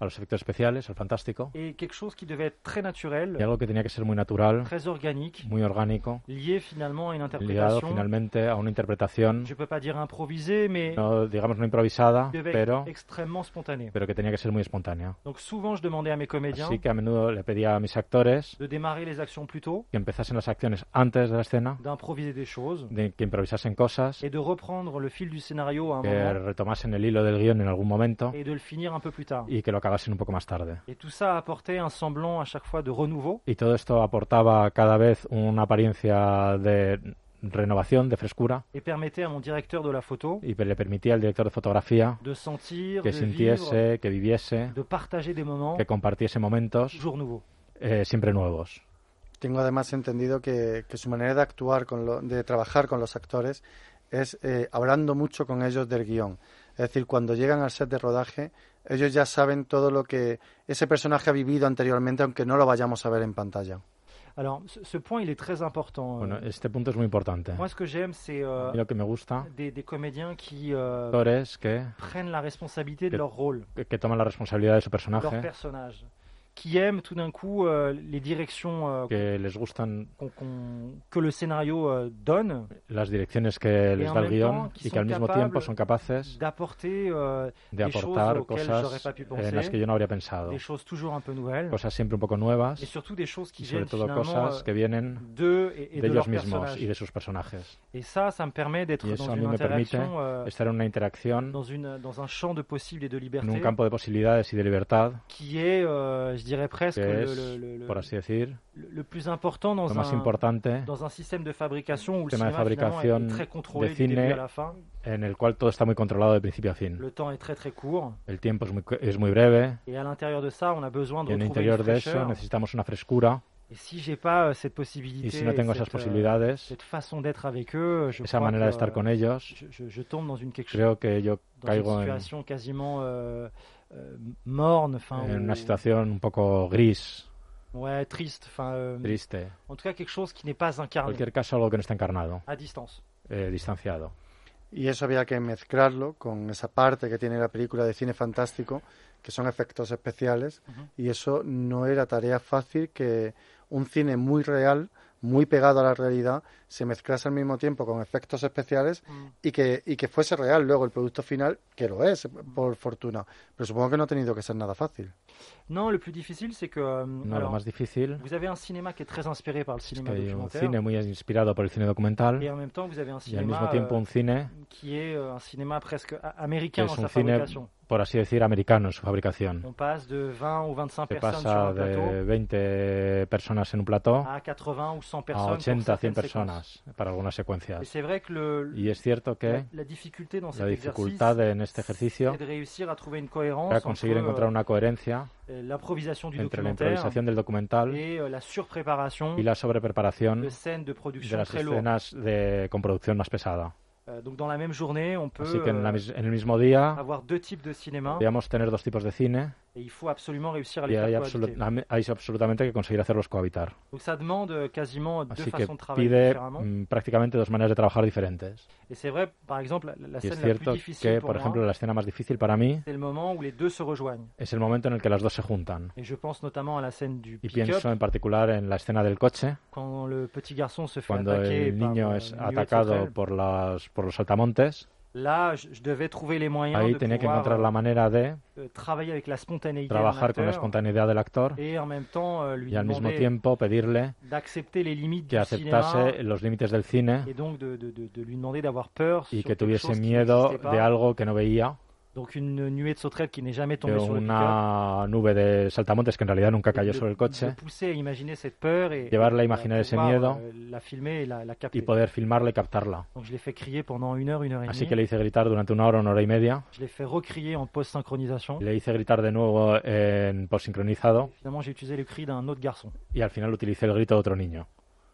N: a los efectos especiales, al fantástico.
M: Et quelque chose qui devait être très naturel,
N: Y algo que tenía que ser muy natural,
M: très organique,
N: muy orgánico,
M: lié finalement à une
N: ligado
M: interprétation.
N: finalmente a una interpretación,
M: Je peux pas dire improvisée, mais
N: no, digamos no improvisada,
M: devait
N: pero,
M: être extrêmement spontanée.
N: pero que tenía que ser muy espontánea.
M: Donc souvent je demandais à mes comédiens
N: Así que a menudo le pedía a mis actores
M: de démarrer les actions plus tôt,
N: que empezasen las acciones antes de la escena,
M: d'improviser des choses
N: de que improvisasen cosas,
M: et de reprendre le fil du scénario à un
N: que
M: moment
N: retomasen el hilo del guión en algún momento
M: et de le finir un peu plus tard.
N: y que lo acabasen un poco más tarde.
M: Et tout ça apportait un semblant à chaque fois de renouveau
N: Y todo esto aportaba cada vez una apariencia de renovación, de frescura,
M: et permettait à mon directeur de la photo
N: y le permitía al director de fotografía
M: de sentir,
N: que
M: de
N: sintiese,
M: vivre,
N: que viviese,
M: de partager des moments
N: que compartiese momentos
M: toujours nouveaux.
N: eh, siempre nuevos.
C: Tengo además entendido que, que su manera de actuar, con lo, de trabajar con los actores, es eh, hablando mucho con ellos del guión. Es decir, cuando llegan al set de rodaje, ellos ya saben todo lo que ese personaje ha vivido anteriormente, aunque no lo vayamos a ver en pantalla.
M: Alors, ce, ce point, il est très important.
N: Bueno, este punto es muy importante.
M: Moi, ce que j'aime, c'est euh,
N: A mí lo que me gusta,
M: des, des comédiens qui euh,
N: actores que,
M: prennent la responsabilité de
N: que,
M: leur rôle,
N: que, que toman la responsabilidad de su
M: de leur
N: personaje,
M: personnage, qui aiment tout d'un coup euh, les directions euh,
N: que les gustan
M: qu'on- qu'on- que le scénario euh, donne,
N: las direcciones que les
M: en
N: da el
M: même
N: guión
M: temps, qui
N: y que al
M: sont
N: mismo
M: capables
N: tiempo son capaces
M: d'apporter euh,
N: de
M: des choses
N: aportar
M: auxquelles j'aurais
N: cosas
M: pas pu
N: en las
M: penser,
N: que yo no habría pensado.
M: des choses toujours un peu nouvelles,
N: Cosas siempre un poco nuevas
M: et surtout des choses qui
N: y sobre
M: viennent
N: todo
M: finalement
N: cosas
M: euh,
N: que vienen
M: d'eux et, et
N: de
M: de
N: ellos
M: leurs
N: mismos
M: personnages.
N: y de sus personajes.
M: Et ça, ça me permet d'être
N: Y eso
M: dans
N: a mí
M: une
N: me permite
M: interaction, euh,
N: estar en una interacción,
M: dans, une, dans un champ de possibles et de
N: en
M: liberté,
N: un campo de posibilidades y de libertad,
M: qui est, euh, je dirais presque,
N: que
M: le,
N: es,
M: le, le, le,
N: por así decir,
M: le- le plus important dans
N: lo más
M: un,
N: importante
M: dans un système de fabrication où le
N: sistema de
M: cinéma finalement est
N: fabricación
M: très contrôlé
N: de
M: du début
N: cine
M: à la fin.
N: en el cual todo está muy controlado de principio a fin.
M: Le temps est très très court.
N: El tiempo es muy, es muy breve
M: Et à l'intérieur de ça, on a besoin de
N: y en el
M: retrouver
N: interior
M: une
N: de eso
M: fraîcheur.
N: necesitamos una frescura.
M: Et si j'ai pas euh, cette possibilité,
N: Y si no tengo
M: et
N: esas
M: cette, euh,
N: posibilidades,
M: cette façon d'être avec eux, je
N: esa
M: crois
N: manera de
M: que,
N: estar con ellos,
M: je, je, je tombe dans une quelque chose,
N: creo que yo
M: dans une
N: caigo en,
M: situation quasiment euh, euh, morne, enfin,
N: en
M: ou-
N: una situación un poco gris,
M: ouais, triste, enfin, euh,
N: triste.
M: en tout cas quelque chose qui n'est pas
N: En
M: incarné,
N: cualquier caso, algo que no está encarnado,
M: à distance.
N: eh, distanciado.
C: Y eso había que mezclarlo con esa parte que tiene la película de cine fantástico, que son efectos especiales,
M: Ujú.
C: y eso no era tarea fácil, que un cine muy real, muy pegado a la realidad, se mezclase al mismo tiempo con efectos especiales
M: Mm.
C: y que, y que fuese real luego el producto final, que lo es, por fortuna. Pero supongo que no ha tenido que ser nada fácil.
M: Non, le plus difficile, c'est que euh,
N: No,
M: alors,
N: lo más difícil
M: vous avez un cinéma qui est très inspiré par le
N: es
M: cinéma
N: que hay un
M: documentaire,
N: cine muy inspirado por el cine documental
M: et en même temps, vous avez un
N: y al mismo
M: cinéma
N: tiempo
M: euh,
N: un cine
M: qui est euh, un cinéma presque a-
N: que
M: américain dans
N: es
M: sa
N: un cine,
M: fabrication.
N: por así decir, americano en su fabricación.
M: On passe de vingt ou vingt-cinq
N: Se
M: personnes sur
N: pasa
M: un plateau
N: de veinte personas en un plató
M: à quatre-vingts ou cent
N: a
M: personnes pour
N: ochenta, cien
M: certaines séquences.
N: personas para algunas
M: Et
N: secuencias.
M: c'est vrai que le,
N: Y es cierto que
M: la, la difficulté dans
N: la
M: cet exercice,
N: dificultad en este ejercicio
M: c'est de réussir à trouver une cohérence
N: era conseguir
M: entre
N: encontrar una coherencia
M: euh, l'improvisation du
N: entre la
M: documentaire
N: improvisación del documental
M: et euh, la surpréparation
N: y la sobrepreparación
M: de scènes de
N: de
M: production
N: las
M: très lourdes.
N: escenas de, con producción más pesada.
M: Euh, donc dans la même journée, on peut
N: Así que en, la
M: euh,
N: mis- en el mismo día
M: avoir deux types de cinéma
N: podíamos tener dos tipos de cine
M: et il faut absolument réussir à
N: y
M: les
N: hay,
M: faire
N: absolu-
M: cohabiter.
N: hay absolutamente que conseguir hacerlos cohabitar.
M: Donc ça demande euh, quasiment deux
N: Así que
M: façons de travailler
N: pide
M: différemment.
N: mm, prácticamente dos maneras de trabajar diferentes.
M: Et c'est vrai, par exemple, la, la
N: Y es
M: scène la plus
N: cierto
M: difficile
N: que,
M: pour
N: por
M: moi,
N: ejemplo, la escena más difícil para mí
M: c'est le moment où les deux se rejoignent.
N: es el momento en el que las dos se juntan.
M: Et je pense notamment à la scène du
N: Y
M: pick-up,
N: pienso en particular en la escena del coche,
M: quand le petit garçon se fait
N: cuando
M: attaquer
N: el
M: par
N: niño
M: euh,
N: es
M: une nuée de
N: atacado
M: sauterelles.
N: por, las, por los saltamontes.
M: Là, je, je devais trouver les moyens
N: Ahí
M: de
N: tenía que
M: pouvoir
N: encontrar la manera de
M: euh, travailler avec la spontanéité d'un
N: trabajar con la
M: acteur
N: espontaneidad del actor
M: et en même temps euh, lui
N: y al mismo
M: demander
N: tiempo pedirle
M: d'accepter les limites
N: que
M: du
N: aceptase
M: cinéma
N: los límites del cine
M: et donc de, de, de, de lui demander d'avoir peur
N: y
M: sur
N: que
M: quelque
N: tuviese
M: chose qui
N: miedo
M: n'existait
N: de
M: pas.
N: algo que no veía,
M: Donc une nuée de sauterelles qui n'est jamais
N: de
M: tombée sur le pick-up.
N: una nube de saltamontes que en realidad nunca cayó
M: de,
N: sobre el coche,
M: de pousser à imaginer cette peur et
N: llevarla a
M: et
N: imaginar ese
M: pouvoir,
N: miedo
M: euh, la filmer et la, la capter.
N: y poder filmarla y captarla.
M: Donc je l'ai fait crier pendant une heure, une heure et
N: Así
M: demie.
N: que le hice gritar durante una hora, una hora y media.
M: Je l'ai fait recrier en post-synchronisation.
N: Le hice gritar de nuevo en post-sincronizado
M: Finalement, j'ai utilisé le cri d'un autre garçon.
N: y al final utilicé el grito de otro niño.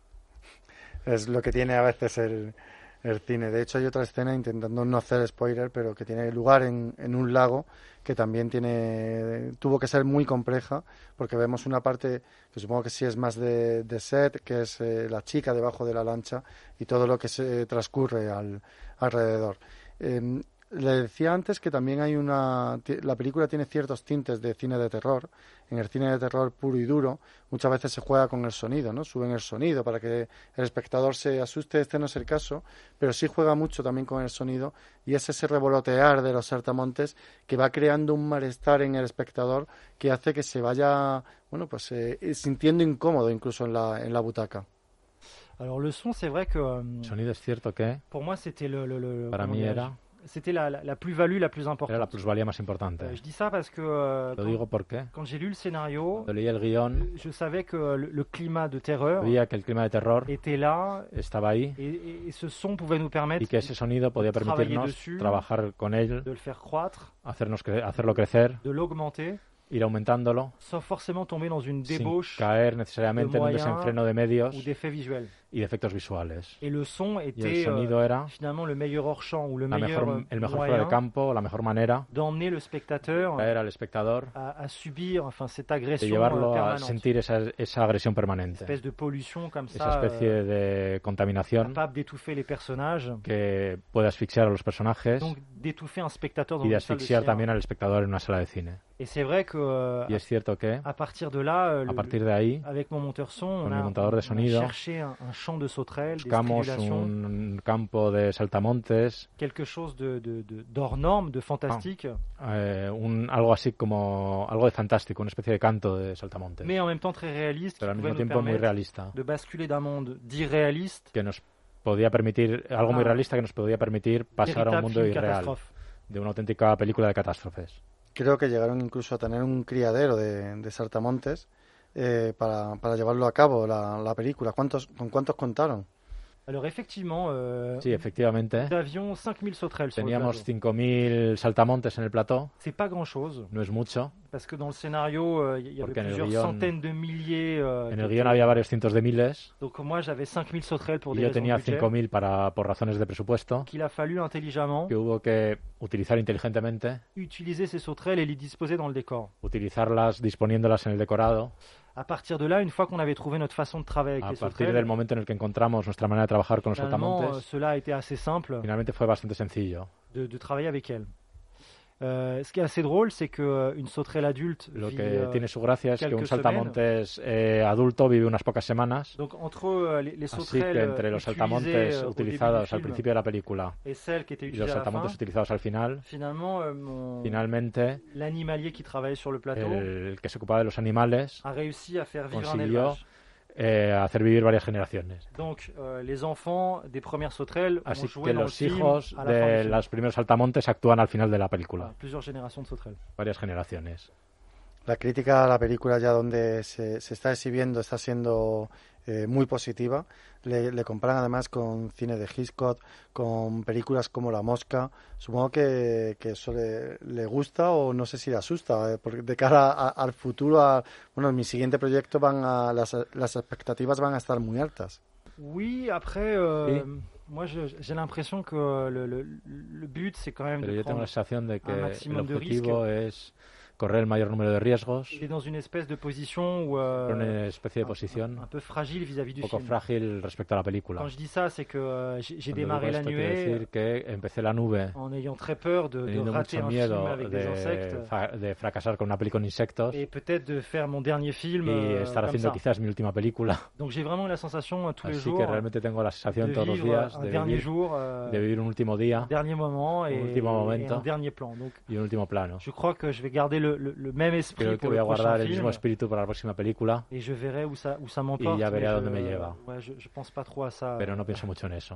C: Es lo que tiene a veces el, el cine. De hecho, hay otra escena, intentando no hacer spoiler, pero que tiene lugar en, en un lago, que también tiene tuvo que ser muy compleja, porque vemos una parte que supongo que sí es más de, de set, que es eh, la chica debajo de la lancha y todo lo que se transcurre al, alrededor. Eh, Le decía antes que también hay una... La película tiene ciertos tintes de cine de terror. En el cine de terror puro y duro muchas veces se juega con el sonido, ¿no? Suben el sonido para que el espectador se asuste. Este no es el caso, pero sí juega mucho también con el sonido y es ese revolotear de los saltamontes que va creando un malestar en el espectador que hace que se vaya, bueno, pues eh, sintiendo incómodo incluso en la, en la butaca.
M: Alors le son, c'est vrai que... Euh,
N: el sonido es cierto que...
M: Pour moi, c'était le... le, le
N: para mí era...
M: C'était la, la, la plus-value la plus importante.
N: Era la plusvalía más importante.
M: Euh, je dis ça parce que euh,
N: Lo
M: quand,
N: digo porque
M: quand j'ai lu le scénario,
N: cuando leí el guión,
M: je savais que le, le climat de terreur
N: veía que el clima de terror
M: était là,
N: estaba ahí,
M: et, et, et ce son pouvait nous permettre
N: y que ese sonido podía permitirnos
M: dessus,
N: trabajar con él,
M: de le faire croître,
N: hacernos cre hacerlo crecer,
M: de l'augmenter,
N: ir aumentándolo,
M: sans forcément tomber dans une débauche,
N: sin caer necesariamente en un desenfreno de medios
M: ou d'effets visuels.
N: y de efectos visuales.
M: Et le son était
N: y el sonido era
M: euh, finalement le meilleur hors-champ ou le
N: la
M: meilleur
N: mejor, el mejor
M: moyen
N: fuera de campo, la mejor manera
M: d'emmener le spectateur
N: traer al espectador
M: à, à subir enfin cette agression
N: de llevarlo a
M: permanente.
N: sentir esa, esa agresión permanente,
M: Une espèce de pollution comme
N: esa
M: ça,
N: especie
M: euh,
N: de contaminación
M: capable d'étouffer les personnages,
N: que puede asfixiar a los personajes
M: donc d'étouffer un spectateur dans
N: y de
M: une salle de
N: asfixiar
M: cinéma.
N: también al espectador en una sala de cine.
M: Et c'est vrai que euh,
N: Y es cierto que
M: à partir de là, euh,
N: a
M: le,
N: partir de ahí,
M: avec mon monteur son, on
N: con
M: a,
N: mi montador de sonido,
M: on a cherché un, un champ de sauterelles, des
N: buscamos
M: stridulations,
N: un campo de saltamontes,
M: quelque chose de, de, de, d'hors norme, de fantastique,
N: eh, un, algo así como algo de fantástico, una especie de canto de saltamontes,
M: mais en même temps très réaliste,
N: pero
M: qui
N: al
M: pouvait
N: mismo
M: nous
N: tiempo muy
M: permettre
N: realista,
M: de basculer d'un monde d'irréaliste,
N: que nos podía permitir, algo muy
M: Ah.
N: realista que nos podía permitir pasar a un
M: véritable
N: mundo
M: film
N: irreal,
M: catastrophe.
N: de una auténtica película de catástrofes.
C: Creo que llegaron incluso a tener un criadero de, de saltamontes eh, para, para llevarlo a cabo la, la película. ¿Cuántos, ¿Con cuántos contaron?
M: Alors effectivement, euh,
N: Sí, efectivamente.
M: nous avions cinq mille sauterelles sur le
N: Teníamos
M: plateau.
N: cinco mil saltamontes en el plató.
M: C'est pas grand-chose,
N: No es mucho.
M: parce que dans le scénario, euh, il y avait
N: Porque en el
M: plusieurs
N: guión-
M: centaines de milliers. euh,
N: En
M: de-
N: el guión había varios cientos de miles.
M: Donc moi j'avais cinq mille sauterelles pour
N: Y
M: des
N: yo
M: raisons de
N: tenía
M: budget,
N: cinco mil para, por razones de presupuesto,
M: qu'il a fallu intelligemment
N: que hubo que utilizar inteligentemente,
M: utiliser ces sauterelles et les disposer dans le décor.
N: utilizarlas disponiéndolas en el decorado.
M: À partir de là, une fois qu'on avait trouvé notre façon de travailler avec
N: A
M: les
N: partir
M: sauterelles,
N: del momento en el que encontramos nuestra manera de trabajar con los
M: finalement, euh,
N: saltamontes,
M: cela a été assez simple
N: finalmente fue bastante sencillo.
M: de, de travailler avec elles. Euh, ce qui est assez drôle, c'est que euh, une sauterelle adulte
N: Lo
M: vit,
N: que
M: euh,
N: tiene su gracia es que un
M: quelques semaines.
N: saltamontes eh, adulto vive unas pocas semanas.
M: Donc entre euh, les, les
N: Así
M: sauterelles
N: que entre los
M: utilisées,
N: saltamontes
M: euh, au
N: utilizados
M: début
N: al
M: du film
N: principio de la película
M: et celles qui étaient
N: y
M: utilisées
N: los
M: à la fin,
N: saltamontes utilizados al final,
M: finalement, euh, mon-
N: finalmente
M: l'animalier qui travaillait sur le plateau
N: el que se ocupaba de los animales
M: a réussi à faire vivre un
N: consiguió
M: élevage.
N: eh, hacer vivir varias generaciones.
M: Donc euh, les enfants des premières sauterelles
N: Así
M: vont jouer
N: que
M: dans le
N: los
M: film
N: hijos
M: à la fin du
N: de
M: film.
N: los primeros saltamontes actúan al final de la película.
M: Voilà, plusieurs générations de sauterelles.
N: Varias generaciones.
C: La crítica a la película ya donde se, se está exhibiendo está siendo eh, muy positiva. Le, le comparan además con cine de Hitchcock, con películas como La Mosca. Supongo que, que eso le, le gusta o no sé si le asusta, eh, porque de cara a- al futuro, a, bueno, en mi siguiente proyecto van a, las, las expectativas van a estar muy altas.
M: Oui, après, euh,
N: Sí.
M: moi je- j'ai l'impression que le, le, le but c'est quand même
N: Pero
M: de
N: yo tengo
M: prendre
N: la sensación de que
M: un
N: el
M: maximum de risques.
N: objetivo es correr el mayor número de riesgos,
M: Il est dans une espèce de position où, euh,
N: pero una especie de
M: un,
N: posición
M: un peu fragile vis-à-vis du
N: un poco
M: film.
N: frágil respecto a la película.
M: Quand je dis ça, c'est que euh, j'ai j'ai
N: Cuando
M: démarré
N: digo
M: la
N: esto, quiero
M: nuée
N: decir que empecé la nube
M: en ayant très peur de, de
N: teniendo
M: rater
N: mucho
M: un film
N: miedo
M: avec des
N: de,
M: insectes
N: fa- de fracasar con una película con insectos
M: et peut-être de faire mon dernier film
N: y
M: euh,
N: estar
M: comme
N: haciendo
M: ça.
N: quizás mi última película.
M: Donc j'ai vraiment la sensation euh, tous les
N: Así
M: jours
N: que realmente tengo la
M: de
N: sensación todos los
M: vivre
N: días
M: un
N: de
M: dernier
N: vivir,
M: jour, euh,
N: de vivir un último día
M: un dernier moment et,
N: último
M: et
N: momento.
M: un dernier plan. Donc
N: y un último plano.
M: je crois que je vais garder le, le, le même esprit
N: Creo que
M: pour
N: voy
M: le
N: a
M: prochain
N: guardar el
M: film
N: mismo espíritu para la próxima película,
M: et je verrai où ça, où ça m'emporte.
N: ya veré
M: mais
N: a
M: je-
N: dónde me lleva.
M: ouais, je, je pense pas trop à ça.
N: pero no pienso mucho en eso.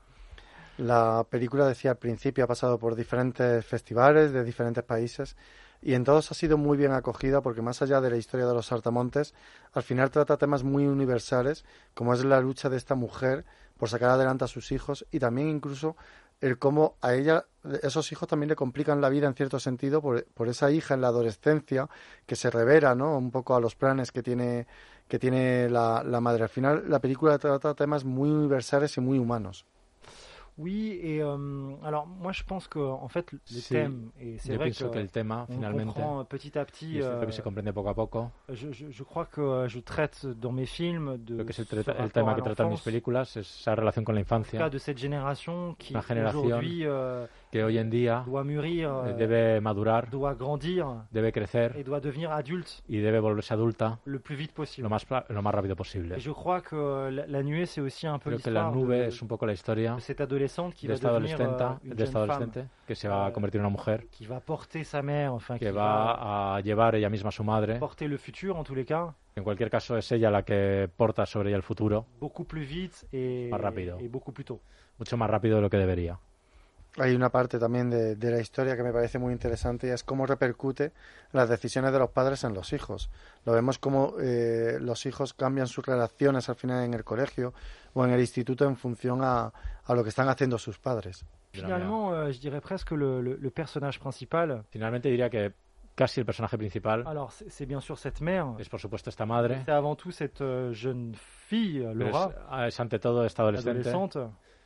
C: La película, decía al principio, ha pasado por diferentes festivales de diferentes países y en todos ha sido muy bien acogida porque más allá de la historia de los saltamontes, al final trata temas muy universales como es la lucha de esta mujer por sacar adelante a sus hijos y también incluso el cómo a ella, esos hijos también le complican la vida en cierto sentido por, por esa hija en la adolescencia que se revela, ¿no?, un poco a los planes que tiene, que tiene la, la madre. Al final la película trata temas muy universales y muy humanos.
M: Oui, et euh, alors moi je pense que en fait le
N: Sí,
M: thème, et c'est
N: yo
M: vrai
N: pienso
M: que,
N: que el tema
M: on
N: finalmente,
M: comprend petit à petit,
N: y es cierto
M: euh,
N: que se comprende poco a poco,
M: je, je, je crois que euh, je traite dans mes films de
N: lo que es el,
M: ce
N: trata- el
M: rapport
N: tema
M: à
N: que tratan mis
M: l'enfance,
N: películas es esa relación con la
M: en tout cas
N: infancia,
M: de cette génération qui
N: Una generación
M: aujourd'hui euh,
N: que que hoy en día
M: doit mûrir,
N: eh,
M: euh,
N: debe madurar,
M: doit grandir
N: debe crecer
M: et doit devenir adulte
N: y debe volverse adulta
M: le plus vite possible.
N: lo más, pra- lo más rápido posible.
M: Et je crois que euh, la, la nuée, c'est aussi un peu
N: Creo que la
M: l'histoire
N: nube
M: de,
N: es un poco la historia
M: de cette adolescente qui
N: de
M: va
N: esta
M: devenir
N: adolescente,
M: euh, une
N: de esta
M: jeune femme,
N: adolescente que se va a convertir en una mujer,
M: qui va porter sa mère, enfin,
N: que
M: qui
N: va a llevar ella misma a su madre.
M: porter le futur en tous les cas,
N: En cualquier caso, es ella la que porta sobre ella el futuro
M: beaucoup plus vite et,
N: más rápido,
M: et beaucoup plus tôt.
N: mucho más rápido de lo que debería.
C: Hay una parte también de, de la historia que me parece muy interesante y es cómo repercute las decisiones de los padres en los hijos. Lo vemos como eh, los hijos cambian sus relaciones al final en el colegio o en el instituto en función a, a lo que están haciendo sus padres.
M: Finalement, euh, je dirais presque le, le, le personnage principal.
N: Finalmente diría que casi el personaje principal
M: Alors, c'est, c'est bien sûr cette mère.
N: es por supuesto esta madre,
M: C'est avant tout cette euh, jeune fille,
N: pero
M: Laura,
N: es, es ante todo esta adolescente,
M: adolescente,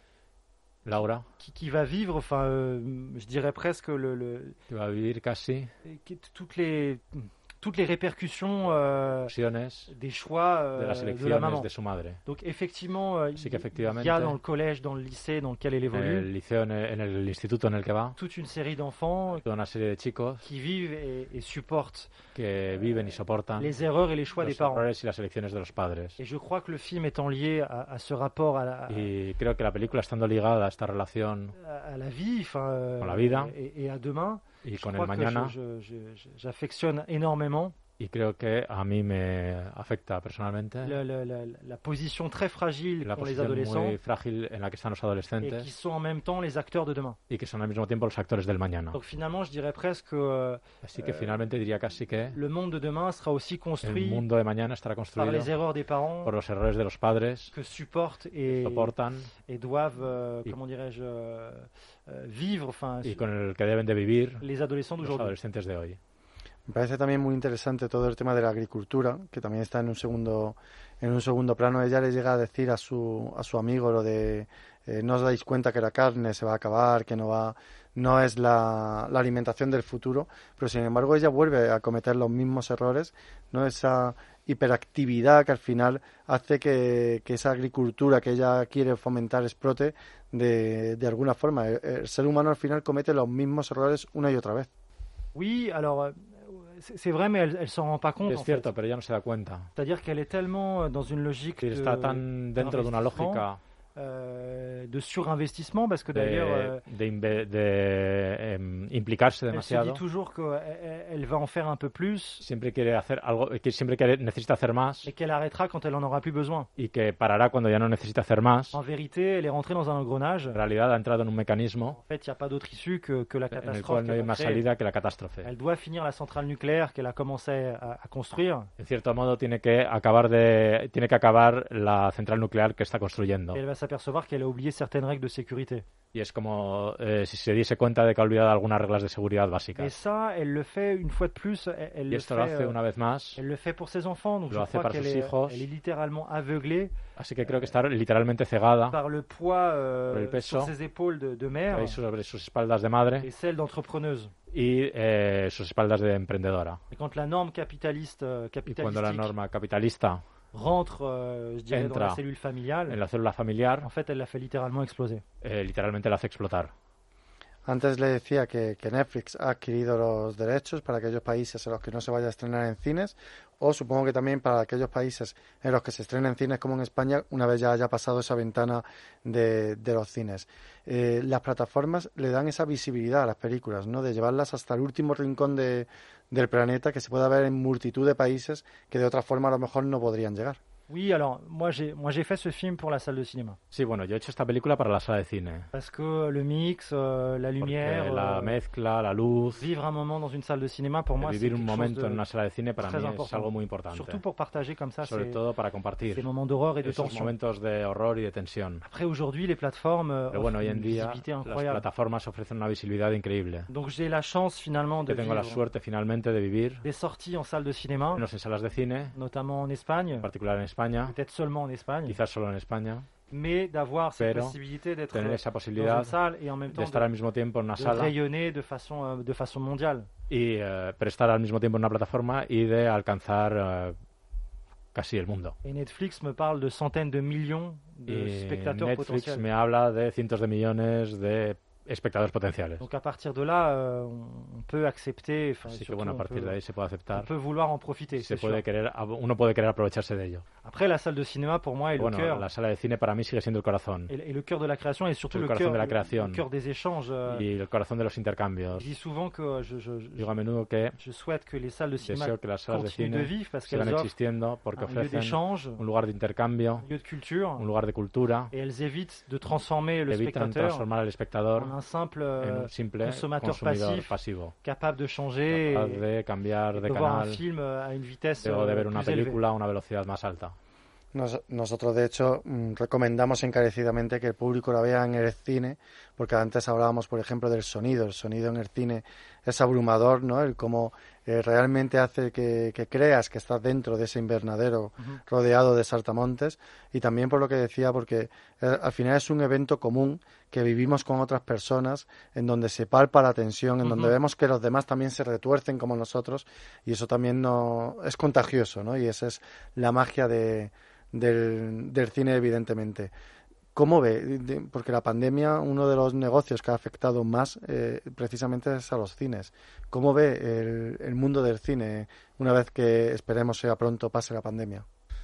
N: Laura,
M: qui, qui va vivre, enfin, euh, je dirais presque le, le
N: que va a vivir casi
M: qui- toutes les toutes les répercussions euh,
N: opciones
M: des choix
N: de
M: euh,
N: las
M: de la
N: elecciones
M: maman.
N: de su madre.
M: Donc effectivement, euh,
N: Así
M: il
N: que
M: il
N: efectivamente,
M: y a dans le collège, dans le lycée dans lequel elle
N: en
M: évolue,
N: el liceo, en el, en el instituto en el que va,
M: toute une série d'enfants
N: toda una serie de chicos
M: qui vivent et, et supportent
N: que viven y soportan
M: les erreurs et les choix des
N: los
M: parents.
N: errores y las elecciones de los padres.
M: Et je crois que le film étant lié à, à ce rapport à la,
N: Y creo que la película, estando ligada a esta relación
M: à, à la vie, enfin, euh,
N: Con la vida.
M: et, et à demain,
N: y
M: je
N: con
M: crois
N: el
M: que
N: mañana,
M: je- je- je- j'affectionne énormément
N: y creo que a mí me afecta personalmente
M: la, la- la- la position très fragile
N: la
M: qu'ont les
N: posición
M: adolescents
N: muy frágil en la que están los
M: et qui
N: adolescentes
M: sont en même temps les acteurs de demain.
N: y que son al mismo tiempo los actores del mañana.
M: Donc finalement, je dirais presque que
N: Así que
M: euh,
N: finalmente diría casi que
M: le monde de demain sera aussi
N: el
M: construit
N: mundo de mañana estará
M: par
N: construido
M: les erreurs des parents
N: por los errores de los padres
M: que supportent
N: que
M: et,
N: soportan
M: et doivent, euh,
N: y-
M: comment dirais-je, euh, euh, vivre, enfin,
N: y con el que deben de vivir
M: les adolescents
N: los
M: d'aujourd'hui.
N: adolescentes de hoy.
C: Me parece también muy interesante todo el tema de la agricultura, que también está en un segundo en un segundo plano. Ella le llega a decir a su a su amigo lo de eh, no os dais cuenta que la carne se va a acabar, que no va no es la, la alimentación del futuro, pero sin embargo ella vuelve a cometer los mismos errores, no esa hiperactividad que al final hace que, que esa agricultura que ella quiere fomentar explote de, de alguna forma. El, el ser humano al final comete los mismos errores una y otra vez.
M: Oui, alors euh, c'est c'est vrai, mais elle, elle s'en rend pas compte.
N: Es
M: en
N: cierto,
M: fait.
N: pero ella no se da cuenta.
M: C'est-à-dire qu'elle est tellement euh, dans une logique
N: Sí,
M: de,
N: está tan dentro de una
M: d'investissement,
N: lógica
M: euh, de surinvestissement, parce que d'ailleurs, euh,
N: de, de, inve- de, em, implicarse
M: elle se
N: demasiado.
M: dit toujours qu'elle elle va en faire un peu plus
N: Siempre quiere hacer algo, que siempre quiere, necesita hacer más
M: et qu'elle arrêtera quand elle en aura plus besoin.
N: y que parará cuando ya no necesita hacer más.
M: En vérité, elle est rentrée dans un engrenage.
N: En realidad ha entrado en un mecanismo
M: En fait, il n'y a pas d'autre issue que, que la
N: en el
M: catastrophe
N: cual no hay
M: qu'elle va
N: más
M: créer.
N: salida que la catástrofe.
M: Elle doit finir la centrale nucléaire qu'elle a commencé à, à construire.
N: En cierto modo tiene que acabar de tiene que acabar la central nuclear que está construyendo.
M: Et elle va s'apercevoir qu'elle a oublié certaines règles de sécurité.
N: Y es como eh, si se diese cuenta de que ha olvidado algunas reglas de seguridad
M: Et
N: básicas.
M: ça, elle le fait une fois de plus. Elle, elle
N: Y
M: le
N: esto
M: fait,
N: lo hace
M: euh,
N: una vez más.
M: elle le fait pour ses enfants. Donc
N: Lo
M: je
N: hace
M: crois
N: para
M: qu'elle
N: sus
M: est,
N: hijos.
M: elle est littéralement aveuglée
N: Así que creo que está literalmente cegada
M: par le poids euh,
N: por el peso
M: sur ses épaules de, de mère
N: ahí sobre sus espaldas de madre
M: et celle d'entrepreneuse.
N: y eh, sus espaldas de emprendedora.
M: Et quand la norme capitaliste, euh,
N: Y cuando la
M: capitalistique
N: norma capitalista
M: rentre, euh, je dirais, dans
N: entra
M: la cellule familiale,
N: en la célula familiar,
M: en fait, elle la fait littéralement exploser.
N: eh, literalmente la hace explotar.
C: Antes le decía que, que Netflix ha adquirido los derechos para aquellos países en los que no se vaya a estrenar en cines, o supongo que también para aquellos países en los que se estrena en cines como en España, una vez ya haya pasado esa ventana de, de los cines. Eh, las plataformas le dan esa visibilidad a las películas, ¿no? De llevarlas hasta el último rincón de, del planeta, que se pueda ver en multitud de países que de otra forma a lo mejor no podrían llegar.
M: Oui, alors moi j'ai moi j'ai fait ce film pour la salle de cinéma.
N: Sí, bueno, yo he hecho esta película para la sala de cine.
M: Parce que le mix, euh, la lumière,
N: Porque la
M: euh,
N: mezcla, la luz,
M: vivre un moment dans une salle de cinéma pour moi c'est
N: vivir
M: quelque
N: un
M: chose
N: momento
M: de
N: en una sala de cine para
M: très
N: mí es
M: important.
N: algo muy importante.
M: Surtout pour partager comme ça
N: Sobre
M: ces,
N: todo para compartir
M: ces moments d'horreur et de
N: esos
M: tension.
N: momentos de horror y de tensión.
M: Après aujourd'hui les plateformes euh,
N: Pero bueno,
M: offrent
N: hoy en
M: une
N: día
M: visibilité
N: las
M: incroyable.
N: plataformas ofrecen una visibilidad increíble.
M: Donc j'ai la chance finalement de
N: Yo tengo la
M: vivre
N: suerte finalmente de vivir
M: des sorties en salle de cinéma,
N: menos en salas de cine,
M: notamment en Espagne,
N: en particular en España,
M: peut-être seulement en Espagne,
N: quizás solo en España,
M: mais d'avoir cette
N: pero
M: possibilité d'être
N: tener esa
M: dans
N: posibilidad
M: une salle et en même
N: de
M: temps
N: estar
M: de,
N: al mismo tiempo en una
M: de
N: sala
M: rayonner de façon euh, de façon mondiale.
N: y eh, prestar al mismo tiempo en una plataforma y de alcanzar eh, casi el mundo.
M: Et Netflix me parle de centaines de millions de
N: Y
M: spectateurs
N: Netflix
M: potentiels.
N: me habla de cientos de millones de espectadores potenciales.
M: Donc à partir de là, euh, on peut accepter, enfin,
N: Así que bueno, a partir de ahí se puede aceptar.
M: On peut vouloir en profiter,
N: se
M: c'est
N: puede
M: sûr.
N: querer, uno puede querer aprovecharse de ello.
M: Après, la salle de cinéma pour moi est
N: bueno,
M: le cœur.
N: La sala de cine para mí sigue siendo el corazón.
M: Et, et le cœur de la création et surtout
N: el
M: le
N: corazón
M: cœur,
N: de la
M: le,
N: creación.
M: le cœur des échanges. Euh,
N: y el corazón de los intercambios.
M: Je dis souvent que je, je, je,
N: Digo a menudo que
M: je souhaite que les salles de cinéma
N: deseo que las salas de
M: continuent
N: cine
M: de vivre parce
N: sigan
M: qu'elles offrent
N: existiendo porque
M: un lieu
N: ofrecen
M: d'échange,
N: un lugar de intercambio,
M: un lieu de culture,
N: un lugar de cultura,
M: et elles évitent de transformer le
N: evitan
M: spectateur
N: transformar al espectador
M: en un simple,
N: en un simple
M: consommateur
N: consumidor
M: passif,
N: pasivo,
M: capable de changer
N: capaz
M: et,
N: de cambiar
M: et
N: de
M: de voir un
N: canal,
M: film à une vitesse
N: o de ver
M: plus
N: una
M: élevée.
N: película a una velocidad más alta.
C: Nos, nosotros, de hecho, mmm, recomendamos encarecidamente que el público la vea en el cine, porque antes hablábamos, por ejemplo, del sonido. El sonido en el cine es abrumador, ¿no? El cómo eh, realmente hace que, que creas que estás dentro de ese invernadero uh-huh. rodeado de saltamontes. Y también por lo que decía, porque eh, al final es un evento común que vivimos con otras personas, en donde se palpa la tensión, en uh-huh. donde vemos que los demás también se retuercen como nosotros, y eso también no es contagioso, ¿no? Y esa es la magia de... Del, del cine, evidentemente. ¿Cómo ve? Porque la pandemia, uno de los negocios que ha afectado más eh, precisamente es a los cines. ¿Cómo ve el, el mundo del cine una vez que esperemos sea pronto pase la pandemia?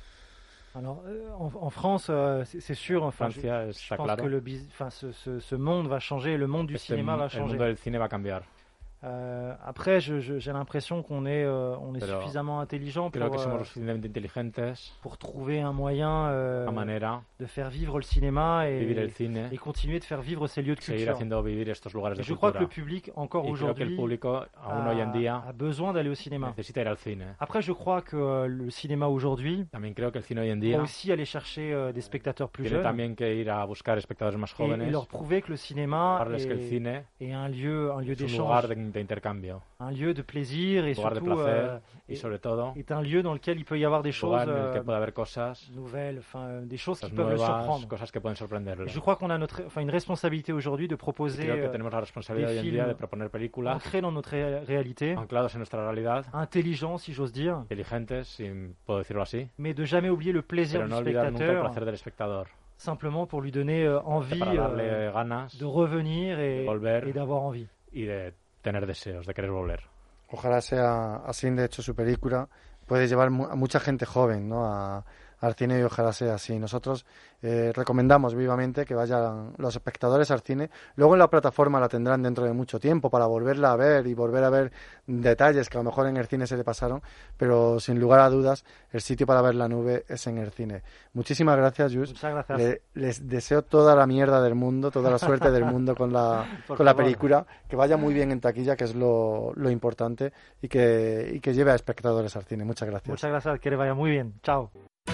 M: Alors, en, en France, euh, c'est sûr, enfin,
N: Francia,
M: je,
N: está
M: je pense
N: claro.
M: que le, enfin, ce, ce, ce monde va changer, le monde du
N: este,
M: cinéma va
N: el
M: changer.
N: mundo del cine va a cambiar.
M: Euh, après, je, je, j'ai l'impression qu'on est, euh, on est
N: Pero
M: suffisamment intelligent
N: creo
M: pour,
N: que somos
M: euh,
N: suficientemente inteligentes
M: pour trouver un moyen euh,
N: manera
M: de faire vivre le cinéma et,
N: vivir el cine,
M: et continuer de faire vivre ces lieux de
N: seguir
M: culture.
N: haciendo vivir estos lugares de
M: je
N: cultura.
M: crois que le public, encore
N: y
M: aujourd'hui,
N: creo que el público, aún
M: a,
N: hoy en día,
M: a besoin d'aller au cinéma.
N: necesita ir al cine.
M: Après, je crois que euh, le cinéma aujourd'hui
N: también creo que el cine hoy en día
M: va aussi aller chercher euh, des spectateurs plus
N: tiene
M: jeunes
N: también que ir a buscar espectadores más jóvenes
M: et, et leur prouver que le cinéma
N: es
M: est,
N: que el cine
M: est un lieu, un lieu
N: es un
M: d'échange,
N: lugar de, de intercambio,
M: un lieu de plaisir et
N: un lugar de
M: surtout
N: placer,
M: euh,
N: y sobre todo
M: est un lieu dans lequel il peut y avoir des choses
N: en el que
M: euh,
N: puede haber cosas
M: nouvelles, enfin des choses qui
N: cosas
M: peuvent le
N: nuevas,
M: surprendre.
N: cosas que pueden sorprenderle.
M: Et je crois qu'on a notre, enfin une responsabilité aujourd'hui de proposer
N: creo que tenemos la responsabilidad
M: des
N: hoy en
M: films
N: día de proponer películas
M: ancrés dans notre ré- réalité,
N: anclados en nuestra realidad,
M: intelligents si j'ose dire,
N: inteligentes, si puedo decirlo así,
M: mais de jamais oublier le plaisir
N: pero
M: du
N: no olvidar nunca el
M: spectateur,
N: placer del espectador,
M: simplement pour lui donner euh, envie
N: para darle
M: euh,
N: ganas
M: de revenir et,
N: de volver
M: et d'avoir envie.
N: y de tener deseos, de querer volver.
C: Ojalá sea así, de hecho, su película puede llevar mu- a mucha gente joven, ¿no? a, al cine, y ojalá sea así. Nosotros eh, recomendamos vivamente que vayan los espectadores al cine. Luego en la plataforma la tendrán dentro de mucho tiempo para volverla a ver y volver a ver detalles que a lo mejor en el cine se le pasaron, pero sin lugar a dudas el sitio para ver La Nube es en el cine. Muchísimas gracias, Jus.
M: Muchas gracias.
C: Le, les deseo toda la mierda del mundo, toda la suerte del mundo con la, con la película, que vaya muy bien en taquilla, que es lo, lo importante, y que, y que lleve a espectadores al cine. Muchas gracias.
M: Muchas gracias, que le vaya muy bien. Chao.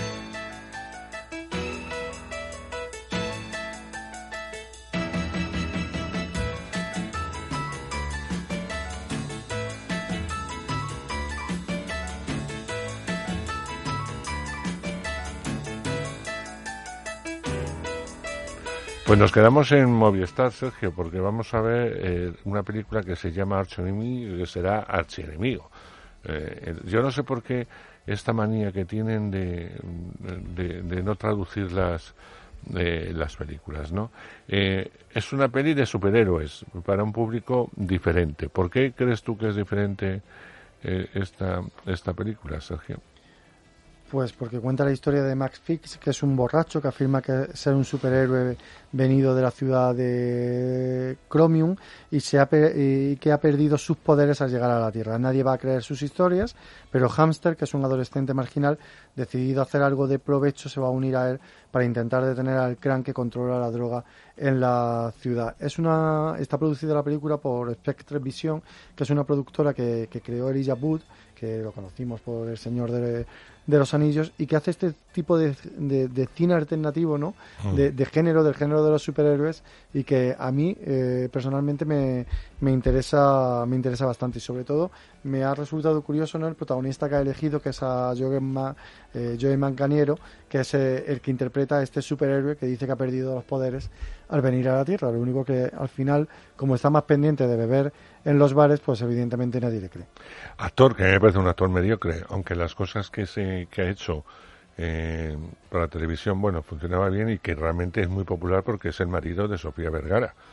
B: Pues nos quedamos en Movistar, Sergio, porque vamos a ver eh, una película que se llama Archienemigo, que será Archienemigo. Eh, yo no sé por qué esta manía que tienen de, de, de no traducir las, eh, las películas, ¿no? Eh, es una peli de superhéroes para un público diferente. ¿Por qué crees tú que es diferente eh, esta, esta película, Sergio?
C: Pues porque cuenta la historia de Max Fix, que es un borracho que afirma que ser un superhéroe venido de la ciudad de Chromium y, se ha pe- y que ha perdido sus poderes al llegar a la Tierra. Nadie va a creer sus historias, pero Hamster, que es un adolescente marginal, decidido a hacer algo de provecho, se va a unir a él para intentar detener al clan que controla la droga en la ciudad. Es una está producida la película por Spectre Vision, que es una productora que, que creó Elijah Wood, que lo conocimos por El Señor de, de los Anillos, y que hace este tipo de, de, de cine alternativo, ¿no? Mm. De, de género, del género de los superhéroes, y que a mí eh, personalmente me, me interesa me interesa bastante, y sobre todo me ha resultado curioso, ¿no? El protagonista que ha elegido, que es a Joe, Ma, eh, Joe Manganiello, que es eh, el que interpreta a este superhéroe que dice que ha perdido los poderes al venir a la Tierra. Lo único que al final, como está más pendiente de beber en los bares, pues evidentemente nadie le cree.
B: Actor, que a mí me parece un actor mediocre, aunque las cosas que se que ha hecho eh, para la televisión, bueno, funcionaba bien, y que realmente es muy popular porque es el marido de Sofía Vergara.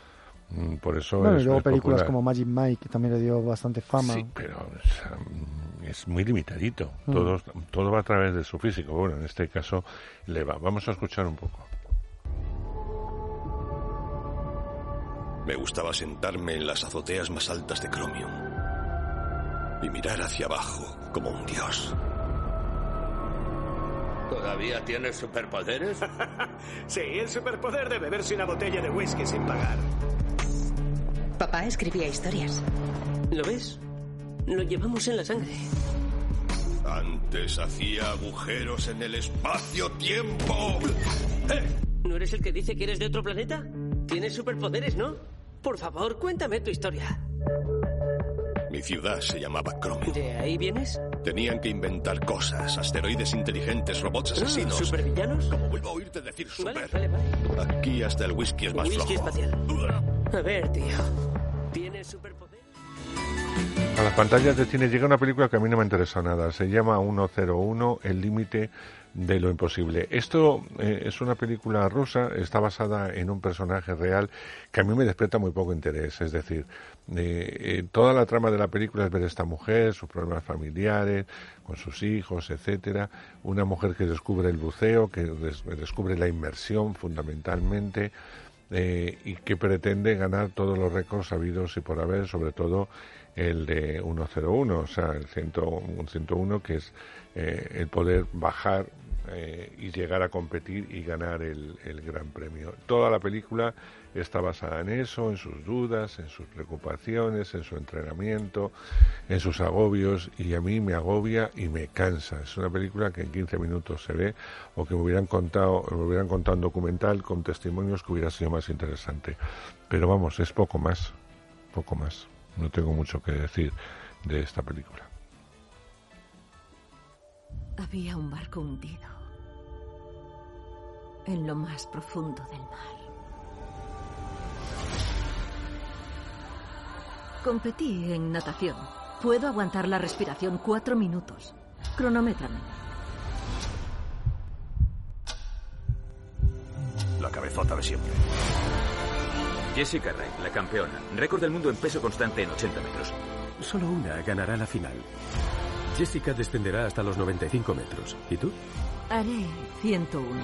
B: Por eso
C: bueno,
B: es,
C: y luego
B: es
C: películas
B: popular.
C: como Magic Mike, que también le dio bastante fama.
B: Sí, pero o sea, es muy limitadito. Mm. Todo, todo va a través de su físico. Bueno, en este caso le va. Vamos a escuchar un poco.
O: Me gustaba sentarme en las azoteas más altas de Chromium y mirar hacia abajo como un dios.
P: ¿Todavía tienes superpoderes?
Q: Sí, el superpoder de beberse una botella de whisky sin pagar.
R: Papá escribía historias.
S: ¿Lo ves? Lo llevamos en la sangre.
O: Antes hacía agujeros en el espacio-tiempo.
S: ¿Eh? ¿No eres el que dice que eres de otro planeta? Tienes superpoderes, ¿no? Por favor, cuéntame tu historia.
O: Mi ciudad se llamaba Chromium.
S: ¿De ahí vienes?
O: Tenían que inventar cosas, asteroides inteligentes, robots asesinos.
S: ¿Supervillanos?
O: Como vuelvo a oírte decir super.
S: Vale, vale, vale.
O: Aquí hasta el whisky es más
S: whisky
O: flojo.
S: Whisky espacial. A ver, tío. ¿Tienes superpoderes?
B: A las pantallas de cine llega una película que a mí no me interesa nada. Se llama ciento uno, El límite de lo imposible. Esto eh, es una película rusa, está basada en un personaje real que a mí me despierta muy poco interés. Es decir, eh, eh, toda la trama de la película es ver a esta mujer, sus problemas familiares, con sus hijos, etcétera. Una mujer que descubre el buceo, que des- descubre la inmersión fundamentalmente, eh, y que pretende ganar todos los récords habidos y por haber, sobre todo el de ciento uno, o sea, el ciento uno, que es eh, el poder bajar eh, y llegar a competir y ganar el, el gran premio. Toda la película está basada en eso, en sus dudas, en sus preocupaciones, en su entrenamiento, en sus agobios, y a mí me agobia y me cansa. Es una película que en quince minutos se ve, o que me hubieran contado, me hubieran contado un documental con testimonios que hubiera sido más interesante. Pero vamos, es poco más, poco más. No tengo mucho que decir de esta película.
T: Había un barco hundido en lo más profundo del mar. Competí en natación. Puedo aguantar la respiración cuatro minutos. Cronométrame.
O: La cabezota de siempre.
J: Jessica Wright, la campeona. Récord del mundo en peso constante en ochenta metros.
U: Solo una ganará la final. Jessica descenderá hasta los noventa y cinco metros. ¿Y tú?
T: Haré ciento uno.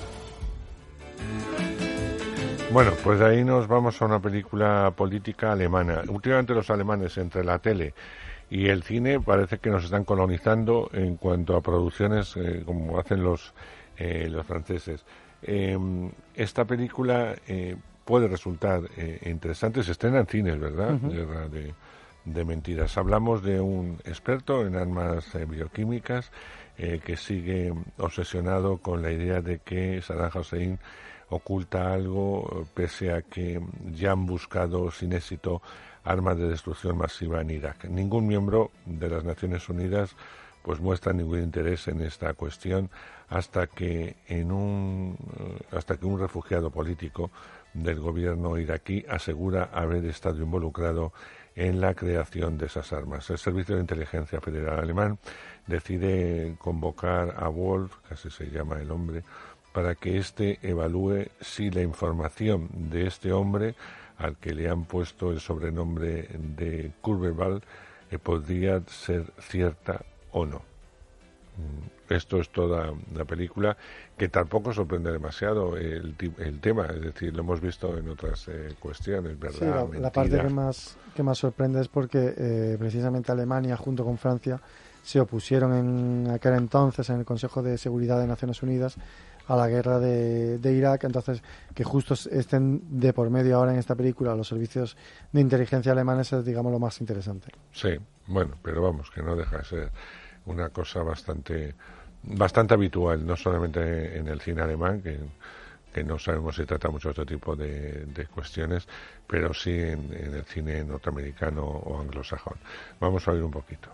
B: Bueno, pues de ahí nos vamos a una película política alemana. Últimamente los alemanes, entre la tele y el cine, parece que nos están colonizando en cuanto a producciones, eh, como hacen los, eh, los franceses. Eh, esta película eh, puede resultar eh, interesante. Se estrena en cines, ¿verdad? Uh-huh. Guerra de, de mentiras. Hablamos de un experto en armas eh, bioquímicas eh, que sigue obsesionado con la idea de que Saddam Hussein oculta algo, pese a que ya han buscado sin éxito armas de destrucción masiva en Irak. Ningún miembro de las Naciones Unidas pues muestra ningún interés en esta cuestión hasta que en un hasta que un refugiado político del gobierno iraquí asegura haber estado involucrado en la creación de esas armas. El Servicio de Inteligencia Federal alemán decide convocar a Wolf, que así se llama el hombre, para que éste evalúe si la información de este hombre, al que le han puesto el sobrenombre de Curverball, eh, podría ser cierta o no. Esto es toda la película, que tampoco sorprende demasiado el, el tema, es decir, lo hemos visto en otras eh, cuestiones, ¿verdad?
C: Sí, la, la parte que más, que más sorprende es porque eh, precisamente Alemania, junto con Francia, se opusieron en aquel entonces en el Consejo de Seguridad de Naciones Unidas a la guerra de, de Irak. Entonces, que justo estén de por medio ahora en esta película los servicios de inteligencia alemanes es, digamos, lo más interesante.
B: Sí, bueno, pero vamos, que no deja de ser una cosa bastante bastante habitual, no solamente en el cine alemán, que, que no sabemos si trata mucho otro tipo de, de cuestiones, pero sí en, en el cine norteamericano o anglosajón. Vamos a oír un poquito.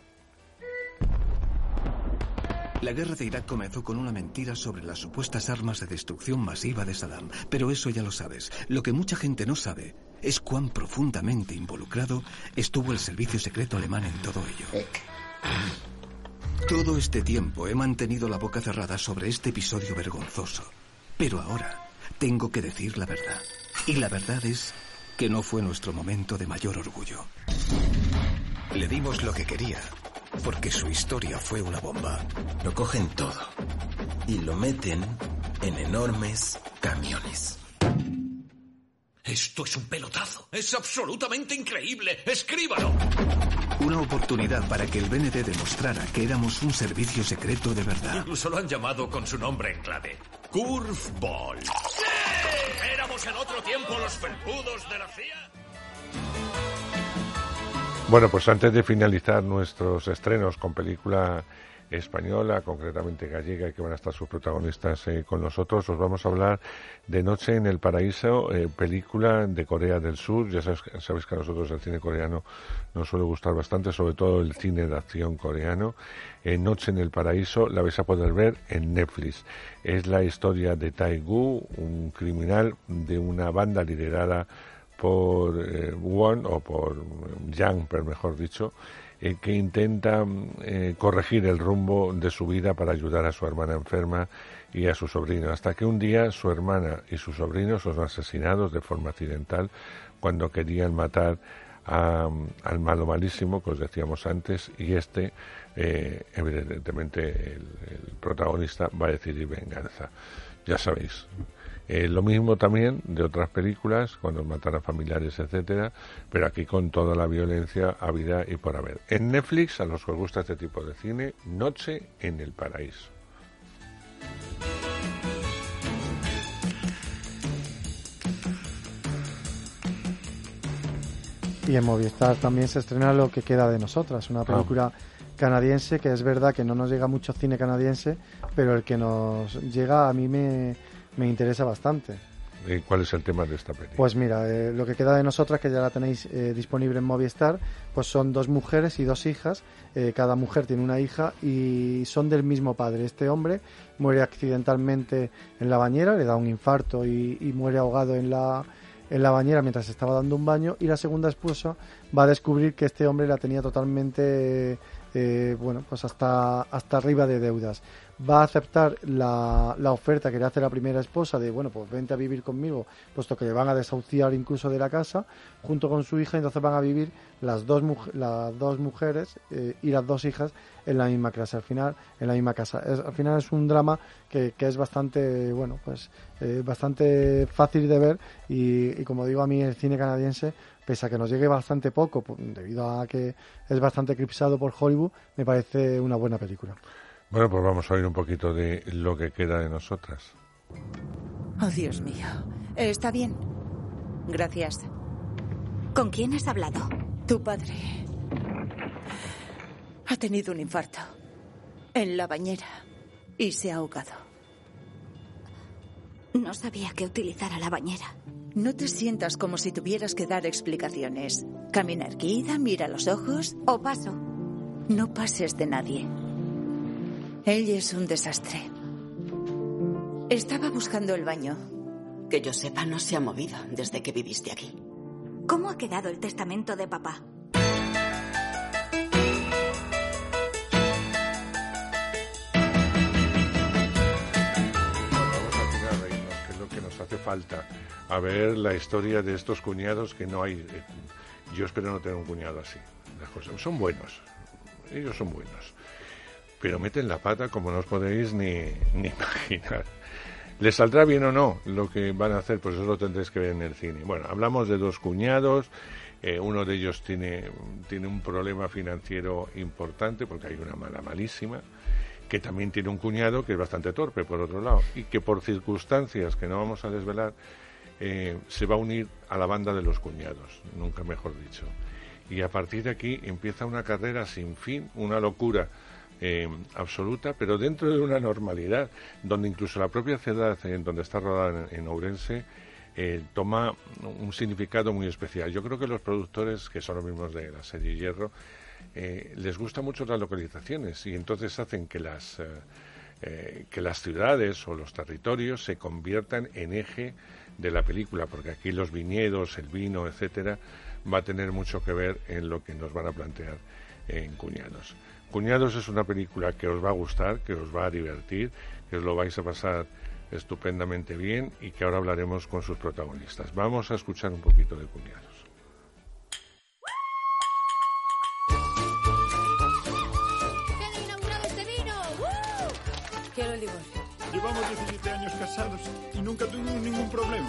V: La guerra de Irak comenzó con una mentira sobre las supuestas armas de destrucción masiva de Saddam, pero eso ya lo sabes. Lo que mucha gente no sabe es cuán profundamente involucrado estuvo el servicio secreto alemán en todo ello. Todo este tiempo he mantenido la boca cerrada sobre este episodio vergonzoso, pero ahora tengo que decir la verdad. Y la verdad es que no fue nuestro momento de mayor orgullo.
A: Le dimos lo que quería, porque su historia fue una bomba. Lo cogen todo y lo meten en enormes camiones.
P: Esto es un pelotazo. Es absolutamente increíble. ¡Escríbalo!
V: Una oportunidad para que el B N D demostrara que éramos un servicio secreto de verdad.
P: Incluso lo han llamado con su nombre en clave. Curveball. ¡Sí! Éramos en otro tiempo los felpudos de la C I A.
B: Bueno, pues antes de finalizar nuestros estrenos con película española, concretamente gallega, y que van a estar sus protagonistas eh, con nosotros, os vamos a hablar de Noche en el Paraíso, eh, película de Corea del Sur. Ya sabes, sabéis que a nosotros el cine coreano nos suele gustar bastante, sobre todo el cine de acción coreano. Eh, Noche en el Paraíso la vais a poder ver en Netflix. Es la historia de Tae-gu, un criminal de una banda liderada por eh, Won, o por Yang, pero mejor dicho, eh, que intenta eh, corregir el rumbo de su vida para ayudar a su hermana enferma y a su sobrino, hasta que un día su hermana y su sobrino son asesinados de forma accidental cuando querían matar a, al malo malísimo que os decíamos antes, y este, eh, evidentemente, el, el protagonista va a decidir venganza. Ya sabéis. Eh, lo mismo también de otras películas, cuando matan a familiares, etcétera, pero aquí con toda la violencia habida y por haber. En Netflix, a los que os gusta este tipo de cine, Noche en el Paraíso.
C: Y en Movistar también se estrena Lo que queda de nosotras, una película ah. canadiense, que es verdad que no nos llega mucho cine canadiense, pero el que nos llega a mí me... me interesa bastante.
B: ¿Y cuál es el tema de esta película?
C: Pues mira, eh, Lo que queda de nosotras, que ya la tenéis eh, disponible en Movistar, pues son dos mujeres y dos hijas. Eh, cada mujer tiene una hija y son del mismo padre. Este hombre muere accidentalmente en la bañera, le da un infarto y, y muere ahogado en la, en la bañera mientras estaba dando un baño, y la segunda esposa va a descubrir que este hombre la tenía totalmente... Eh, bueno, pues hasta, hasta arriba de deudas. Va a aceptar la, la oferta que le hace la primera esposa de, bueno, pues vente a vivir conmigo, puesto que le van a desahuciar incluso de la casa, junto con su hija. Entonces van a vivir las dos, las dos mujeres eh, y las dos hijas en la misma casa, al final, en la misma casa. Es, al final es un drama que, que es bastante, bueno, pues eh, bastante fácil de ver, y, y como digo, a mí el cine canadiense, pese a que nos llegue bastante poco, debido a que es bastante eclipsado por Hollywood, me parece una buena película.
B: Bueno, pues vamos a oír un poquito de Lo que queda de nosotras.
D: Oh, Dios mío. ¿Está bien? Gracias.
G: ¿Con quién has hablado?
D: Tu padre ha tenido un infarto en la bañera y se ha ahogado.
G: No sabía que utilizara la bañera.
D: No te sientas como si tuvieras que dar explicaciones. Camina erguida, mira los ojos.
G: O paso.
D: No pases de nadie. Él es un desastre. Estaba buscando el baño.
W: Que yo sepa, no se ha movido desde que viviste aquí.
G: ¿Cómo ha quedado el testamento de papá?
B: Hace falta a ver la historia de estos cuñados que no hay. Eh, yo espero no tener un cuñado así. Las cosas son buenos, ellos son buenos, pero meten la pata como no os podéis ni, ni imaginar. ¿Les saldrá bien o no lo que van a hacer? Pues eso lo tendréis que ver en el cine. Bueno, hablamos de dos cuñados. Eh, uno de ellos tiene, tiene un problema financiero importante porque hay una mala malísima, que también tiene un cuñado que es bastante torpe, por otro lado, y que por circunstancias que no vamos a desvelar, eh, se va a unir a la banda de los cuñados, nunca mejor dicho. Y a partir de aquí empieza una carrera sin fin, una locura eh, absoluta, pero dentro de una normalidad, donde incluso la propia ciudad en donde está rodada en, en Ourense eh, toma un significado muy especial. Yo creo que los productores, que son los mismos de la serie Hierro, Eh, les gusta mucho las localizaciones, y entonces hacen que las eh, eh, que las ciudades o los territorios se conviertan en eje de la película, porque aquí los viñedos, el vino, etcétera, va a tener mucho que ver en lo que nos van a plantear en Cuñados. Cuñados es una película que os va a gustar, que os va a divertir, que os lo vais a pasar estupendamente bien y que ahora hablaremos con sus protagonistas. Vamos a escuchar un poquito de Cuñados.
K: Quiero el divorcio.
Q: Llevamos diecisiete años casados y nunca tuvimos ningún problema.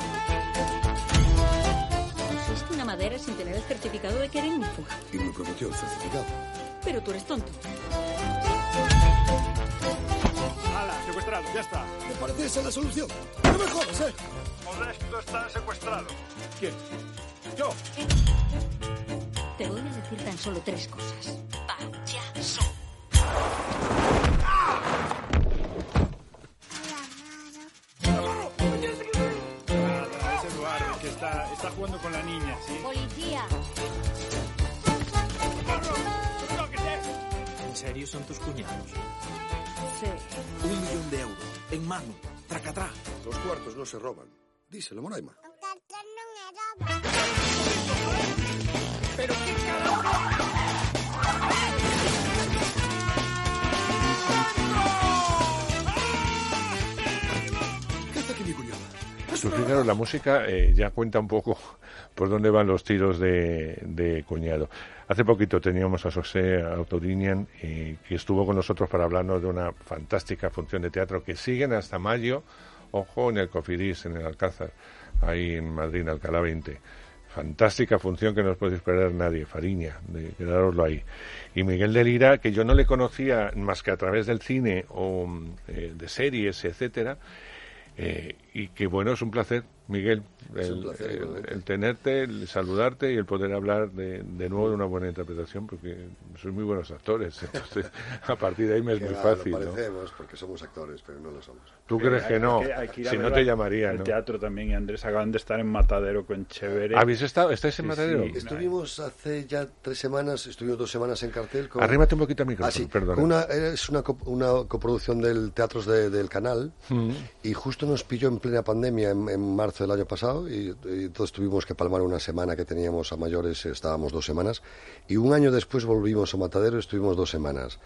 G: Usaste una madera sin tener el certificado de que era ignífuga.
E: Y me prometió el certificado.
G: Pero tú eres tonto.
Q: ¡Hala! Secuestrado, ya está.
E: ¿Te parece esa la solución? No me jodas, ¿eh?
Q: Modesto está secuestrado. ¿Quién? Yo.
G: Te voy a decir tan solo tres cosas. Payaso.
Q: Es Eduardo, que está, está jugando con la niña, ¿sí?
K: Policía.
J: ¿En serio son tus cuñados?
K: Sí.
E: Un millón de euros, en mano, tracatrá. Los cuartos no se roban. Díselo, Moraima.
Q: ¿Pero qué carajo?
E: ¿Qué hace aquí mi cuñada?
B: Pues fijaros, la música eh, ya cuenta un poco por dónde van los tiros de, de Cuñado. Hace poquito teníamos a José Autorinian, eh, que estuvo con nosotros para hablarnos de una fantástica función de teatro que siguen hasta mayo, ojo, en el Cofidis, en el Alcázar, ahí en Madrid, en Alcalá veinte. Fantástica función que no os podéis perder nadie, Fariña, de quedároslo ahí. Y Miguel de Lira, que yo no le conocía más que a través del cine o eh, de series, etcétera, eh, y que bueno, es un placer, Miguel, el,
E: un placer,
B: el, el tenerte, el saludarte y el poder hablar de, de nuevo de una buena interpretación, porque sois muy buenos actores, entonces a partir de ahí me es
E: que
B: muy
E: va,
B: fácil,
E: lo
B: ¿no?
E: parecemos porque somos actores, pero no lo somos.
B: ¿Tú crees que no?
Q: Hay que, hay que ir a
B: Si
Q: ver
B: no te llamaría,
Q: el
B: ¿no?
Q: teatro también, y Andrés, acaban de estar en Matadero con Chévere.
B: ¿Habéis estado? ¿Estáis en
Q: Sí,
B: Matadero?
Q: sí.
E: Estuvimos hace ya tres semanas, estuvimos dos semanas en cartel con...
B: Arrímate un poquito al micrófono,
E: Ah, sí.
B: perdona.
E: Una, es una, co- una coproducción del Teatros de- del Canal
B: Mm.
E: y justo nos pilló en plena pandemia en, en marzo del año pasado y, y entonces tuvimos que palmar una semana que teníamos a mayores, estábamos dos semanas y un año después volvimos a Matadero y estuvimos dos semanas.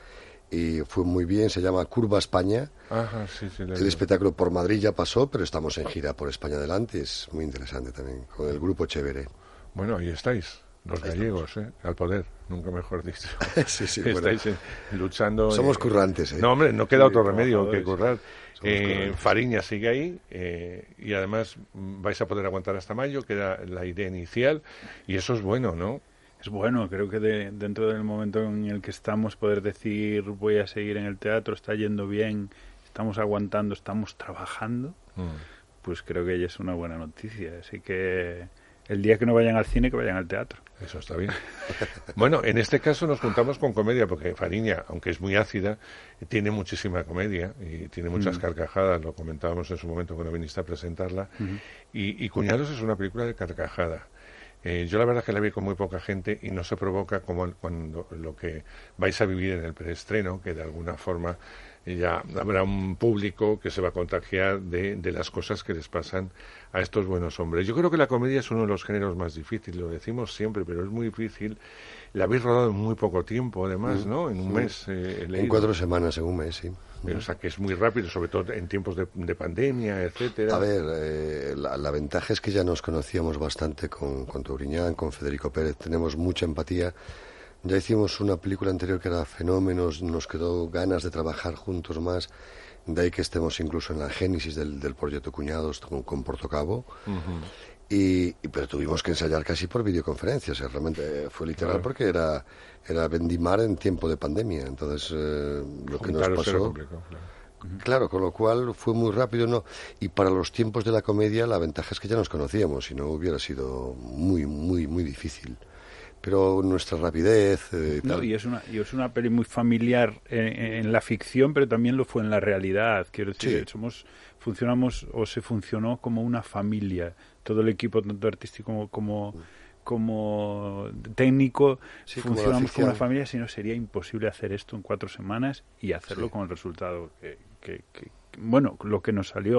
E: Y fue muy bien, se llama Curva España.
B: Ajá, sí, sí, le
E: El
B: digo.
E: espectáculo por Madrid ya pasó, pero estamos en gira por España adelante, es muy interesante también, con el grupo Chévere.
B: Bueno, ahí estáis, los
E: Ahí
B: gallegos, ¿eh? Al poder, nunca mejor dicho.
E: Sí, sí,
B: Estáis
E: bueno.
B: eh, luchando...
E: Somos
B: eh,
E: currantes, ¿eh?
B: No, hombre, no queda
Q: Sí,
B: otro remedio que
Q: trabajadores.
B: currar.
E: Somos
B: Eh,
E: currantes.
B: Fariña sigue ahí eh, y además mm, vais a poder aguantar hasta mayo, que era la idea inicial, y eso es bueno, ¿no?
Q: Es bueno, creo que de, dentro del momento en el que estamos, poder decir voy a seguir en el teatro, está yendo bien, estamos aguantando, estamos trabajando,
B: Mm.
Q: pues creo que ya es una buena noticia. Así que el día que no vayan al cine, que vayan al teatro.
B: Eso está bien. Bueno, en este caso nos juntamos con comedia, porque Fariña, aunque es muy ácida, tiene muchísima comedia y tiene muchas
Q: Mm.
B: carcajadas, lo comentábamos en su momento cuando viniste a presentarla,
Q: Ujú.
B: y, y Cuñados es una película de carcajada. Eh, yo la verdad que la vi con muy poca gente y no se provoca como cuando lo que vais a vivir en el preestreno, que de alguna forma ya habrá un público que se va a contagiar de, de las cosas que les pasan a estos buenos hombres. Yo creo que la comedia es uno de los géneros más difíciles, lo decimos siempre, pero es muy difícil. La habéis rodado en muy poco tiempo, además, ¿no? En un
E: Mm.
B: mes. Eh, he
E: En
B: leído.
E: cuatro semanas, en un mes, sí.
B: Pero, o sea, que es muy rápido, sobre todo en tiempos de, de pandemia, etcétera.
E: A ver, eh, la, la ventaja es que ya nos conocíamos bastante con, con Touriñán, con Federico Pérez, tenemos mucha empatía. Ya hicimos una película anterior que era Fenómenos, nos quedó ganas de trabajar juntos más, de ahí que estemos incluso en la génesis del, del proyecto Cuñados con, con Portocabo.
B: Ujú.
E: Y, y- pero tuvimos que ensayar casi por videoconferencia, o sea, realmente eh, fue literal
B: Claro.
E: porque era, era Vendimar en tiempo de pandemia, entonces eh, lo que nos
B: Juntaros era
E: pasó...
B: complicado, claro.
E: Claro, con lo cual fue muy rápido, ¿no? Y para los tiempos de la comedia la ventaja es que ya nos conocíamos, si no hubiera sido muy, muy, muy difícil. Pero nuestra rapidez eh, y
Q: No,
E: tal...
Q: y es una y es una peli muy familiar en, en la ficción, pero también lo fue en la realidad. Quiero decir,
E: Sí.
Q: somos funcionamos o se funcionó como una familia. Todo el equipo, tanto artístico como como, como técnico,
E: Sí, como la
Q: funcionamos como una
E: ficción.
Q: familia. Si no, sería imposible hacer esto en cuatro semanas y hacerlo
E: Sí.
Q: con el resultado que, que, que- bueno, lo que nos salió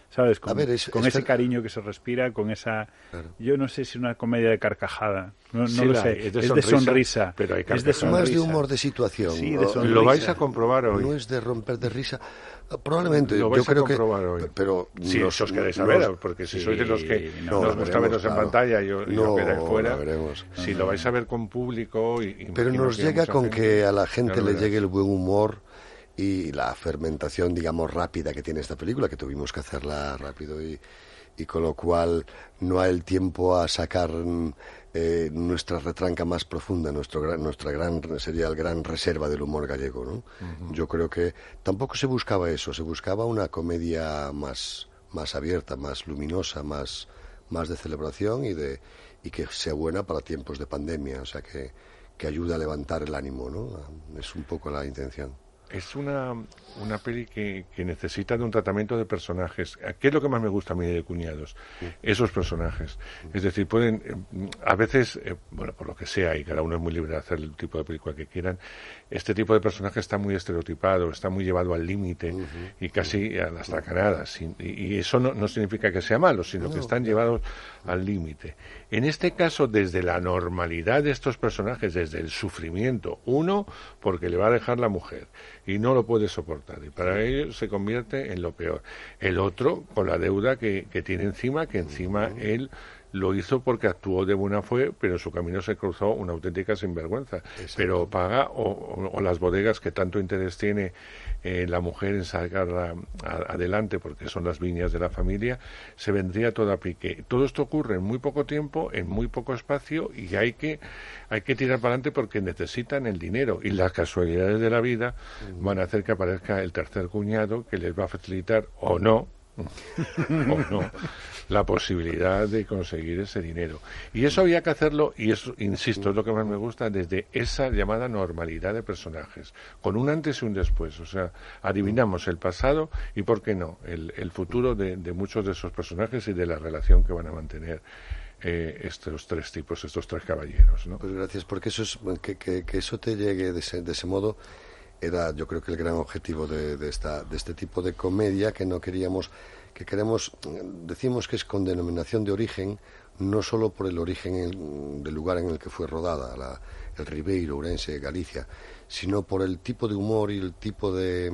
Q: ¿sabes? Con,
E: A ver, es,
Q: con
E: es
Q: ese
E: que...
Q: cariño que se respira, con esa...
E: Claro.
Q: Yo no sé si una comedia de carcajada, no, no
B: Sí,
Q: lo
B: la,
Q: sé,
B: es de
Q: es
B: sonrisa,
Q: de sonrisa,
B: pero hay
Q: es de
E: Es más de
Q: sonrisa.
E: humor de situación.
Q: Sí, de
E: ¿no?
Q: sonrisa.
B: Lo vais a comprobar hoy.
E: No es de romper de risa. Probablemente,
B: Lo
E: yo
B: vais a
E: creo que...
B: comprobar hoy.
E: Pero
B: si
E: nos,
B: os queréis
E: nos,
B: saber, porque si
Q: sí,
B: sois de los que
Q: no,
B: nos gusta verlos en
E: claro.
B: pantalla y, os- y
E: No,
B: os quedáis fuera,
E: lo veremos.
B: si lo vais a ver con público... Y,
E: Pero
B: imagino
E: nos
B: que a
E: llega
B: mucha
E: con
B: gente,
E: que a la
B: ya
E: gente
B: lo
E: le
B: verás.
E: llegue el buen humor y la fermentación, digamos, rápida que tiene esta película, que tuvimos que hacerla rápido y, y con lo cual no hay el tiempo a sacar eh, nuestra retranca más profunda, nuestro gran, nuestra gran sería el gran reserva del humor gallego, ¿no? Uh-huh. Yo creo que tampoco se buscaba eso, se buscaba una comedia más, más abierta, más luminosa, más, más de celebración y de y que sea buena para tiempos de pandemia, o sea que, que ayude a levantar el ánimo, ¿no? Es un poco la intención.
B: Es una, una peli que, que necesita de un tratamiento de personajes. ¿Qué es lo que más me gusta a mí de Cuñados? Sí. Esos personajes. Es decir, pueden, eh, a veces, eh, bueno, por lo que sea, y cada uno es muy libre de hacer el tipo de película que quieran, este tipo de personaje está muy estereotipado, está muy llevado al límite uh-huh. y casi a las tracanadas. Y, y eso no, no significa que sea malo, sino no, que están llevados al límite. En este caso, desde la normalidad de estos personajes, desde el sufrimiento, uno, porque le va a dejar la mujer y no lo puede soportar y para ello se convierte en lo peor. El otro con la deuda que, que tiene encima, que encima uh-huh. él lo hizo porque actuó de buena fe, pero en su camino se cruzó una auténtica sinvergüenza. Exacto. Pero paga o, o, o las bodegas que tanto interés tiene eh, la mujer en sacarla a, adelante, porque son las viñas de la familia, se vendría todo a pique. Todo esto ocurre en muy poco tiempo, en muy poco espacio, y hay que hay que tirar para adelante porque necesitan el dinero, y las casualidades de la vida uh-huh. van a hacer que aparezca el tercer cuñado que les va a facilitar o no o no la posibilidad de conseguir ese dinero. Y eso había que hacerlo, y eso, insisto, es lo que más me gusta, desde esa llamada normalidad de personajes, con un antes y un después. O sea, adivinamos el pasado y, ¿por qué no?, el, el futuro de, de muchos de esos personajes y de la relación que van a mantener eh, estos tres tipos, estos tres caballeros, ¿no?
E: Pues gracias, porque eso es, que, que, que eso te llegue de ese, de ese modo era, yo creo que el gran objetivo de, de esta de este tipo de comedia, que no queríamos, que queremos, decimos que es con denominación de origen, no solo por el origen el, del lugar en el que fue rodada, la, el Ribeiro, Ourense, Galicia, sino por el tipo de humor y el tipo de,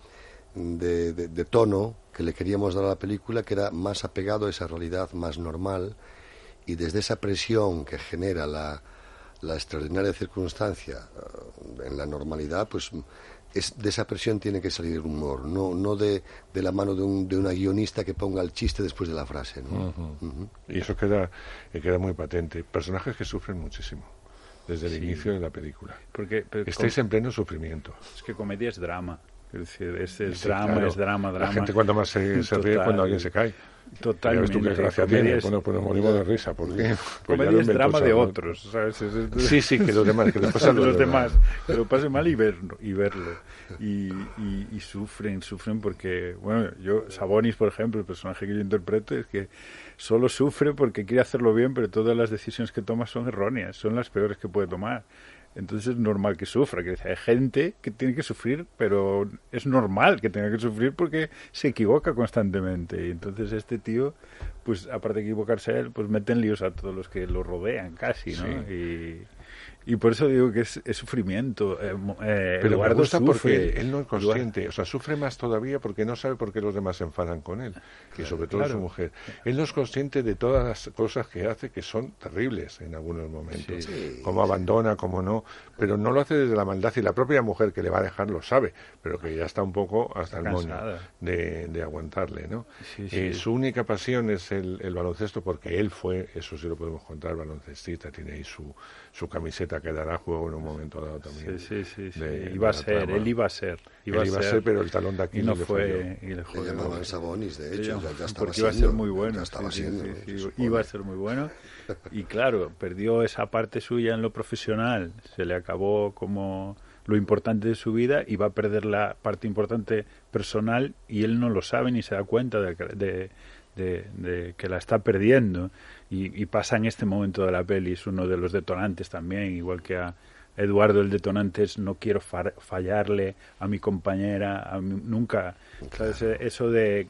E: de, de, de tono que le queríamos dar a la película, que era más apegado a esa realidad más normal, y desde esa presión que genera la la extraordinaria circunstancia en la normalidad, pues es, de esa presión tiene que salir el humor, no no de, de la mano de, un, de una guionista que ponga el chiste después de la frase, ¿no?
B: Uh-huh. Uh-huh. Y eso queda, queda muy patente. Personajes que sufren muchísimo desde el sí. inicio de la película.
Q: Porque, pero
B: estáis
Q: com-
B: en pleno sufrimiento.
Q: Es que comedia es drama. Es decir, es, es
B: sí,
Q: drama,
B: claro.
Q: es drama, drama.
B: La gente cuando más se, se ríe cuando alguien se cae.
Q: Totalmente.
B: Ya ves tú qué gracia tiene.
Q: Es...
B: Bueno, pues nos morimos de risa. ¿Por qué? Pues
Q: comedia es drama de otros, ¿sabes? Es, es...
B: Sí, sí, que los demás, que les pasa
Q: los,
B: los
Q: demás.
B: demás.
Q: Que lo pasen mal y verlo. Y, verlo. Y, y, y sufren, sufren porque, bueno, yo, Sabonis, por ejemplo, el personaje que yo interpreto, es que solo sufre porque quiere hacerlo bien, pero todas las decisiones que toma son erróneas, son las peores que puede tomar. Entonces es normal que sufra, que hay gente que tiene que sufrir, pero es normal que tenga que sufrir porque se equivoca constantemente. Y entonces este tío, pues aparte de equivocarse a él, pues meten líos a todos los que lo rodean casi, ¿no? Sí. Y, y por eso digo que es, es sufrimiento. Eh, eh,
B: pero
Q: Eduardo
B: me gusta
Q: sufre.
B: Porque él, él no es consciente, o sea, sufre más todavía porque no sabe por qué los demás se enfadan con él, y sobre todo
Q: claro.
B: su mujer. Él no es consciente de todas las cosas que hace, que son terribles en algunos momentos, sí. Como abandona, como no, pero no lo hace desde la maldad, y la propia mujer que le va a dejar lo sabe, pero que ya está un poco hasta el moño de, de aguantarle, ¿no?
Q: Sí, sí.
B: Eh, su única pasión es el, el baloncesto, porque él fue, eso sí lo podemos contar, baloncestista, tiene ahí su, su camiseta que dará juego en un momento dado también.
Q: Sí, sí, sí.
B: De,
Q: sí. Iba a
B: de
Q: ser,
B: trama.
Q: él iba a ser. Iba,
B: él iba a ser, pero el talón de aquí
Q: y no
B: le
Q: fue.
B: falló.
Q: Y le,
E: le llamaban Sabonis, de hecho, ya, ya estaba
Q: porque iba
E: siendo,
Q: a ser muy bueno.
E: Ya estaba
Q: sí,
E: siendo,
Q: sí, sí, iba a ser muy bueno. Y claro, perdió esa parte suya en lo profesional. Se le acabó como lo importante de su vida y va a perder la parte importante personal, y él no lo sabe ni se da cuenta de, de, de, de que la está perdiendo. Y, y pasa en este momento de la peli, es uno de los detonantes también, igual que a Eduardo. El detonante es: no quiero fa- fallarle a mi compañera, a mi, nunca. Claro. ¿Sabes? Eso de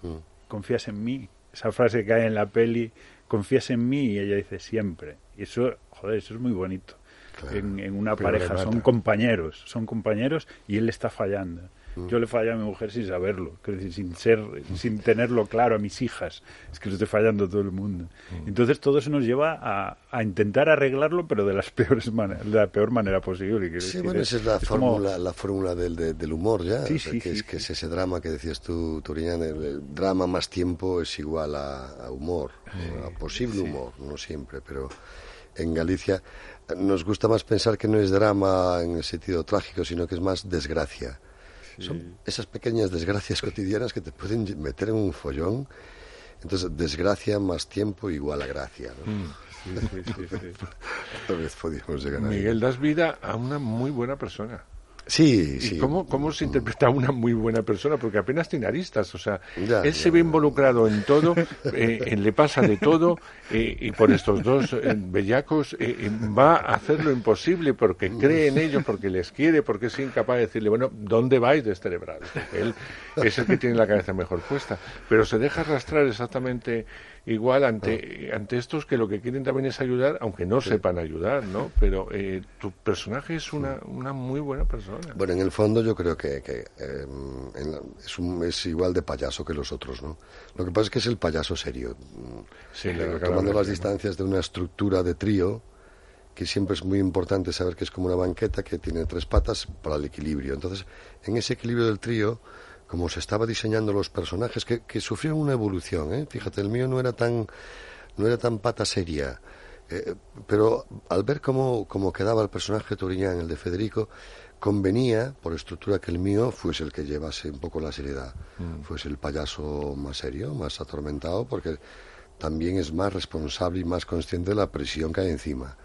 Q: confías en mí. Esa frase que hay en la peli, confías en mí, y ella dice siempre. Y eso, joder, eso es muy bonito. Claro. En, en una Pero pareja son compañeros, son compañeros y él está fallando. Mm. Yo le fallé a mi mujer sin saberlo, es decir, sin ser, sin tenerlo claro, a mis hijas. Es que le estoy fallando a todo el mundo. Mm. Entonces todo eso nos lleva a, a intentar arreglarlo, pero de las peores maneras, de la peor manera posible.
E: Sí,
Q: decir,
E: bueno, esa es la
Q: es
E: fórmula,
Q: como...
E: la fórmula del, de, del humor ya,
Q: sí,
E: o sea,
Q: sí,
E: que,
Q: sí,
E: es, que
Q: sí.
E: es ese drama que decías tú, Turiñán, el, el drama más tiempo es igual a, a humor, sí, a posible sí. humor, no siempre, pero en Galicia nos gusta más pensar que no es drama en el sentido trágico, sino que es más desgracia. Sí. Son esas pequeñas desgracias cotidianas que te pueden meter en un follón. Entonces, desgracia más tiempo igual a gracia, ¿no?
B: Mm. Sí, sí, sí, sí.
E: Tal vez podíamos llegar a
B: Miguel, das vida a una muy buena persona.
E: Sí,
B: ¿Y
E: sí.
B: ¿Cómo, cómo se interpreta a una muy buena persona? Porque apenas tiene aristas, o sea,
E: ya,
B: él
E: ya,
B: se ve involucrado en todo, eh, le pasa de todo, eh, y por estos dos eh, bellacos eh, va a hacer lo imposible porque cree en ellos, porque les quiere, porque es incapaz de decirle, bueno, ¿dónde vais descerebrados? Porque él es el que tiene la cabeza mejor puesta, pero se deja arrastrar exactamente igual ante ante estos que lo que quieren también es ayudar, aunque no sí. sepan ayudar, ¿no? Pero eh, tu personaje es una, una muy buena persona.
E: Bueno, en el fondo yo creo que, que eh, en la, es, un, es igual de payaso que los otros, ¿no? Lo que pasa es que es el payaso serio.
B: Sí,
E: eh, tomando las distancias de una estructura de trío, que siempre es muy importante saber que es como una banqueta que tiene tres patas para el equilibrio. Entonces, en ese equilibrio del trío, como se estaba diseñando los personajes, que, que sufrieron una evolución, ¿eh? Fíjate, el mío no era tan, no era tan pata seria, eh, pero al ver cómo, cómo quedaba el personaje de Turiñán, el de Federico, convenía, por estructura, que el mío fuese el que llevase un poco la seriedad, mm. fuese el payaso más serio, más atormentado, porque también es más responsable y más consciente de la presión que hay encima.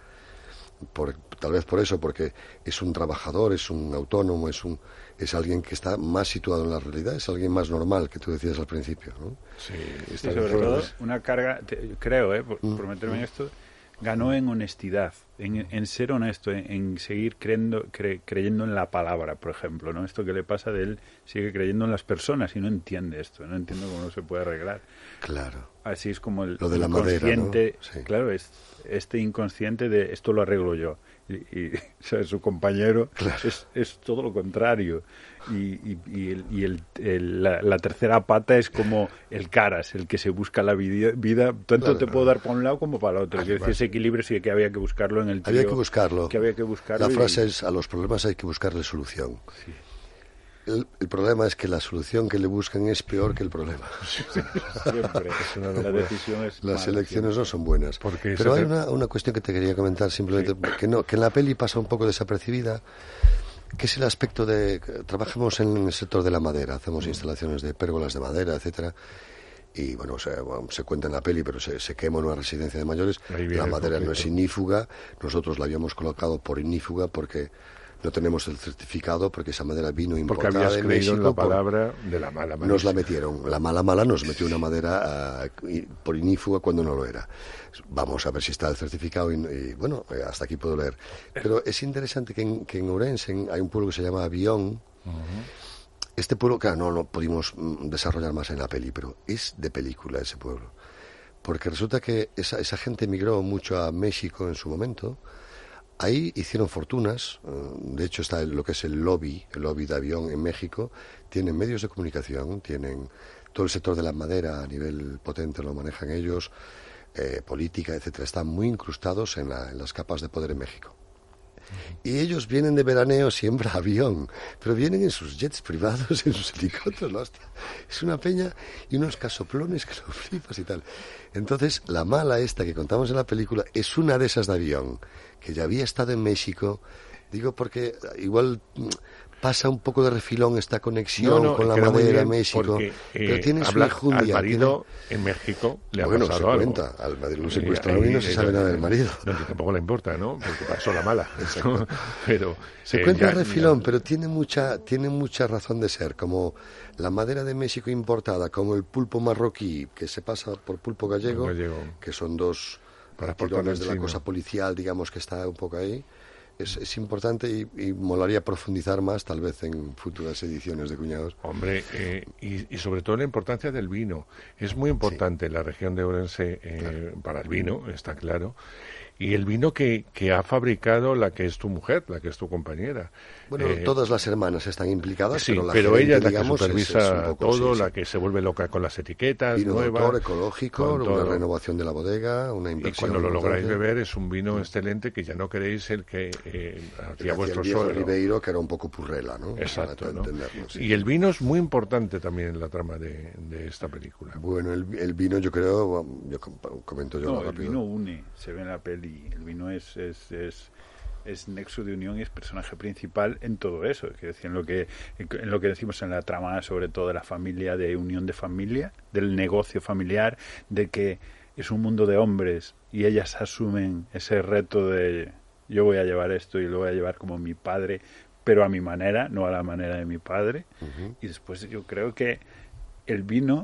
E: Por, tal vez por eso, porque es un trabajador, es un autónomo, es un es alguien que está más situado en la realidad, es alguien más normal, que tú decías al principio, ¿no?
Q: Sí, está sí, sobre todo una carga, te, creo, ¿eh? por, mm. por meterme mm. en esto, ganó en honestidad, en, en ser honesto, en, en seguir creyendo, cre, creyendo en la palabra, por ejemplo, ¿no? Esto que le pasa de él, sigue creyendo en las personas y no entiende esto, no entiende cómo se puede arreglar.
E: Claro.
Q: Así es como el
E: lo de la inconsciente,
Q: madera, ¿no? Sí. Claro, es este inconsciente de esto lo arreglo yo. Y, y ¿sabes? Su compañero
E: claro.
Q: es, es todo lo contrario. Y, y, y, el, y el, el, la, la tercera pata es como el caras, el que se busca la vida, vida tanto
E: claro,
Q: te
E: claro.
Q: puedo dar para un lado como para el otro. Quiero decir, ese equilibrio sí que había que buscarlo en el trío.
E: Había que buscarlo.
Q: Que había que buscarlo
E: la
Q: y...
E: frase es, a los problemas hay que buscarle solución.
Q: Sí.
E: El, el problema es que la solución que le buscan es peor que el problema.
Q: Sí, siempre. Es una la decisión es
E: Las
Q: mala,
E: elecciones
Q: siempre.
E: no son buenas.
B: Porque
E: Pero hay
B: te...
E: una, una cuestión que te quería comentar simplemente, sí. que, no, que en la peli pasa un poco desapercibida, que es el aspecto de... Trabajamos en el sector de la madera, hacemos mm. instalaciones de pérgolas de madera, etcétera. Y bueno, se, bueno, se cuenta en la peli, pero se, se quema una residencia de mayores. La madera no es ignífuga, nosotros la habíamos colocado por ignífuga porque... No tenemos el certificado porque esa madera vino importada
B: porque habías
E: de
B: creído
E: México.
B: En la palabra por... de la mala madera.
E: Nos la metieron. La mala mala nos metió una madera uh, por ignífuga cuando no lo era. Vamos a ver si está el certificado y, y bueno, hasta aquí puedo leer. Pero es interesante que en, que en Ourense en, hay un pueblo que se llama Avión. Uh-huh. Este pueblo, claro, no lo pudimos desarrollar más en la peli, pero es de película ese pueblo. Porque resulta que esa, esa gente emigró mucho a México en su momento. Ahí hicieron fortunas, de hecho está lo que es el lobby, el lobby de Avión en México, tienen medios de comunicación, tienen todo el sector de la madera a nivel potente, lo manejan ellos, eh, política, etcétera, están muy incrustados en, la, en las capas de poder en México. Y ellos vienen de veraneo siempre a Avión, pero vienen en sus jets privados, en sus helicópteros, hostia. Es una peña y unos casoplones que lo flipas y tal. Entonces, la mala esta que contamos en la película es una de esas de Avión, que ya había estado en México, digo porque igual pasa un poco de refilón esta conexión no, no, con la madera en México,
B: porque, eh,
E: pero tiene su
B: habla,
E: enjundia.
B: Al marido tiene... en México le ha
E: bueno,
B: pasado
E: se
B: algo.
E: cuenta, al marido lo secuestraron y no se sabe nada del marido.
B: No, que tampoco le importa, ¿no? Porque pasó la mala. pero
E: Se
B: eh,
E: cuenta
B: ya,
E: el refilón,
B: ya...
E: pero tiene mucha, tiene mucha razón de ser, como la madera de México importada, como el pulpo marroquí, que se pasa por pulpo gallego,
B: gallego.
E: que son dos tirones de la cosa policial, digamos, que está un poco ahí. es, es importante y, y molaría profundizar más tal vez en futuras ediciones de Cuñados.
B: Hombre, eh, y, y sobre todo la importancia del vino. Es muy importante sí. la región de Ourense eh, claro. para el vino, está claro. Y el vino que, que ha fabricado la que es tu mujer, la que es tu compañera.
E: Bueno, eh, todas las hermanas están implicadas,
B: sí,
E: pero la
B: pero
E: gerente,
B: ella es la
E: digamos,
B: que supervisa
E: es, es poco,
B: todo,
E: sí,
B: la
E: sí.
B: que se vuelve loca con las etiquetas
E: vino
B: nuevas.
E: Vino ecológico, una
B: todo.
E: renovación de la bodega, una inversión.
B: Y cuando lo lográis
E: importante.
B: beber es un vino excelente que ya no queréis el que eh, hacía vuestro
E: el viejo
B: suegro.
E: Ribeiro, que era un poco purrela, ¿no?
B: Exacto,
E: Para
B: ¿no?
E: entendernos, sí.
B: Y el vino es muy importante también en la trama de, de esta película.
E: Bueno, el, el vino yo creo, yo comento yo
Q: no,
E: rápido.
Q: El vino une, se ve en la peli, el vino es... es, es... es nexo de unión y es personaje principal en todo eso, es decir, en lo que en lo que decimos en la trama, sobre todo de la familia, de unión de familia, del negocio familiar, de que es un mundo de hombres y ellas asumen ese reto de yo voy a llevar esto y lo voy a llevar como mi padre, pero a mi manera, no a la manera de mi padre. Uh-huh. Y después yo creo que el vino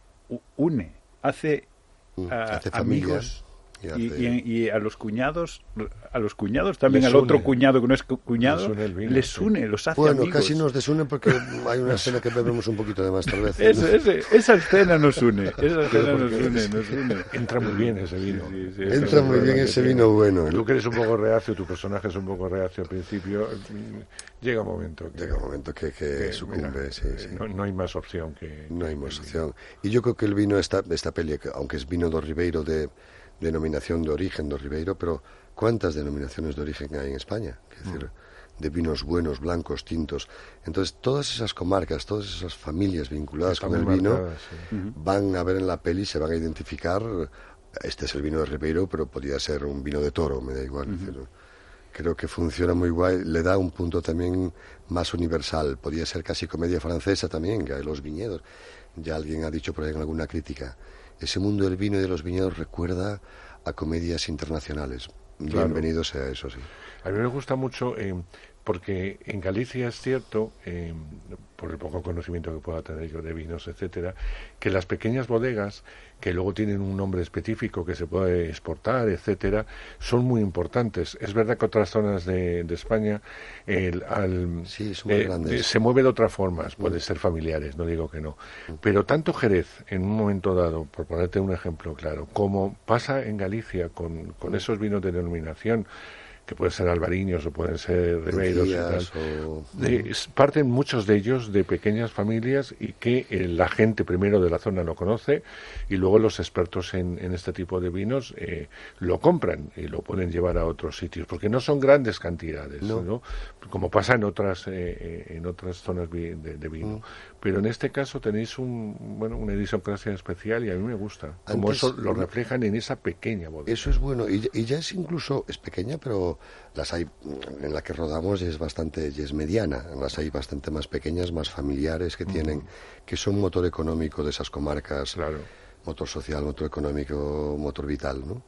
Q: une, hace, uh, hace amigos. Y, hace... y, y, y a los cuñados, a los cuñados también, les al otro une. Cuñado que no es cuñado, les une, vino, les sí. une los hace
E: bueno,
Q: amigos.
E: Casi nos desune porque hay una escena que bebemos un poquito de más, tal vez.
Q: ese, ese, esa escena nos une, esa escena nos une, nos une.
B: Entra muy bien ese vino. Sí, sí, sí,
E: Entra muy bien ese vino bueno.
B: Tú que eres un poco reacio, tu personaje es un poco reacio al principio, llega un momento que...
E: Llega un momento que, que, que sucumbe, mira, sí, sí.
B: No, no hay más opción que...
E: No hay más opción. Y yo creo que el vino, esta, esta peli, aunque es vino do Ribeiro de... denominación de origen do Ribeiro, pero ¿cuántas denominaciones de origen hay en España? Es decir, mm. de vinos buenos, blancos, tintos. Entonces, todas esas comarcas, todas esas familias vinculadas Está con el vino marcada, sí. van a ver en la peli, se van a identificar, este es el vino de Ribeiro, pero podría ser un vino de Toro, me da igual. Mm-hmm. Es decir, creo que funciona muy guay, le da un punto también más universal. Podría ser casi comedia francesa también, que hay los viñedos. Ya alguien ha dicho por ahí en alguna crítica, ese mundo del vino y de los viñedos recuerda a comedias internacionales. Claro. Bienvenido sea eso, sí.
B: A mí me gusta mucho eh, porque en Galicia es cierto, eh, por el poco conocimiento que pueda tener yo de vinos, etcétera, que las pequeñas bodegas, que luego tienen un nombre específico que se puede exportar, etcétera, son muy importantes. Es verdad que otras zonas de, de España el, al,
E: sí, son muy
B: eh,
E: grandes.
B: se mueve de otras formas, puede mm. ser familiares, no digo que no. Mm. Pero tanto Jerez, en un momento dado, por ponerte un ejemplo claro, como pasa en Galicia con, con esos vinos de denominación, que pueden ser albariños o pueden ser ribeiros y tal, o... de, parten muchos de ellos de pequeñas familias y que eh, la gente primero de la zona lo conoce y luego los expertos en, en este tipo de vinos eh, lo compran y lo pueden llevar a otros sitios, porque no son grandes cantidades, no. ¿no? Como pasa en otras eh, en otras zonas de, de vino. Mm. Pero en este caso tenéis un bueno una edición clase especial y a mí me gusta, como Antes, eso lo reflejan en esa pequeña bodega.
E: Eso es bueno, y, y ya es incluso, es pequeña, pero las hay, en la que rodamos es bastante, es mediana, las hay bastante más pequeñas, más familiares, que tienen, mm. que son motor económico de esas comarcas,
B: claro.
E: motor social, motor económico, motor vital, ¿no?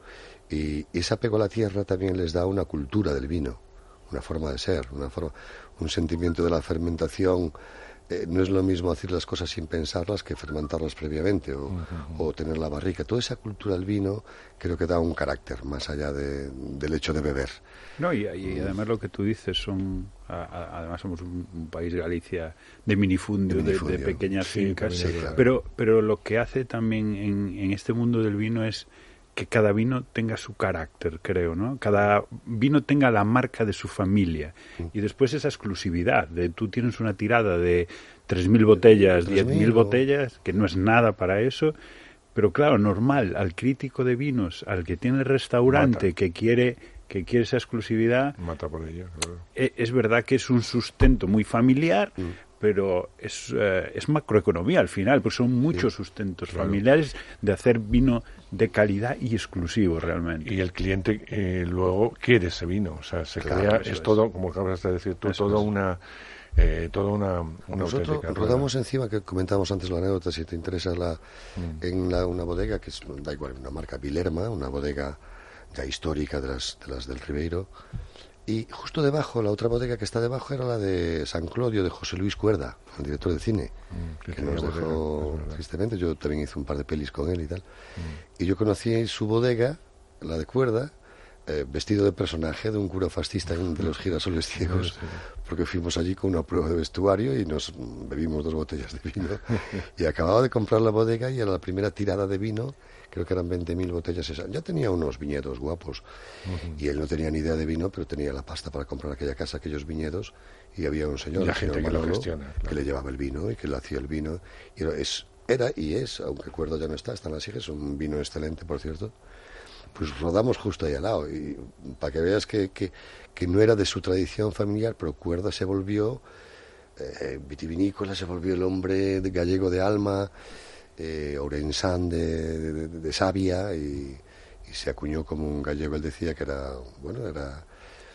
E: Y ese apego a la tierra también les da una cultura del vino, una forma de ser, una forma, un sentimiento de la fermentación. Eh, no es lo mismo hacer las cosas sin pensarlas que fermentarlas previamente o, uh-huh. o tener la barrica. Toda esa cultura del vino creo que da un carácter más allá de, del hecho de beber.
Q: No, y, y además lo que tú dices son, a, a, además somos un, un país, Galicia, de minifundio, de, minifundio. de, de pequeñas sí, fincas,
E: sí, claro.
Q: pero, pero lo que hace también en, en este mundo del vino es que cada vino tenga su carácter, creo, ¿no? Cada vino tenga la marca de su familia. Y después esa exclusividad, de tú tienes una tirada de tres mil botellas, diez mil botellas, que no es nada para eso, pero claro, normal, al crítico de vinos, al que tiene el restaurante, Mata. que quiere que quiere esa exclusividad,
B: Mata por ello, claro.
Q: es, es verdad que es un sustento muy familiar, mm. pero es, eh, es macroeconomía al final, pues son muchos sí, sustentos claro. familiares de hacer vino de calidad y exclusivo realmente.
B: Y el cliente eh, luego quiere ese vino, o sea, se
E: claro,
B: crea, es,
E: es
B: todo, como acabas de decir tú,
E: eso
B: todo
E: es.
B: una... Eh, toda una, una
E: Nosotros rodamos encima, que comentábamos antes la anécdota, si te interesa, la, mm. en la, una bodega que es, da igual, una marca Vilerma, una bodega ya histórica de las, de las del Ribeiro, y justo debajo, la otra bodega que está debajo era la de San Clodio, de José Luis Cuerda, el director de cine, mm, que, que nos dejó tristemente. Yo también hice un par de pelis con él y tal, mm. y yo conocí su bodega, la de Cuerda, eh, vestido de personaje de un cura fascista de los girasoles ciegos, porque fuimos allí con una prueba de vestuario y nos bebimos dos botellas de vino. Y acababa de comprar la bodega y era la primera tirada de vino, creo que eran veinte mil botellas esa. Ya tenía unos viñedos guapos uh-huh. y él no tenía ni idea de vino, pero tenía la pasta para comprar aquella casa, aquellos viñedos, y había un señor,
B: la gente
E: señor
B: que
E: Manolo,
B: lo gestiona, claro.
E: que le llevaba el vino y que le hacía el vino. Y era, es, era y es, aunque Cuerdo ya no está, están las hijas, un vino excelente, por cierto. Pues rodamos justo ahí al lado, y para que veas que, que, que no era de su tradición familiar, pero Cuerda se volvió eh, vitivinícola, se volvió el hombre de gallego de alma, eh, orensán de, de, de savia, y, y se acuñó como un gallego. Él decía que era, bueno, era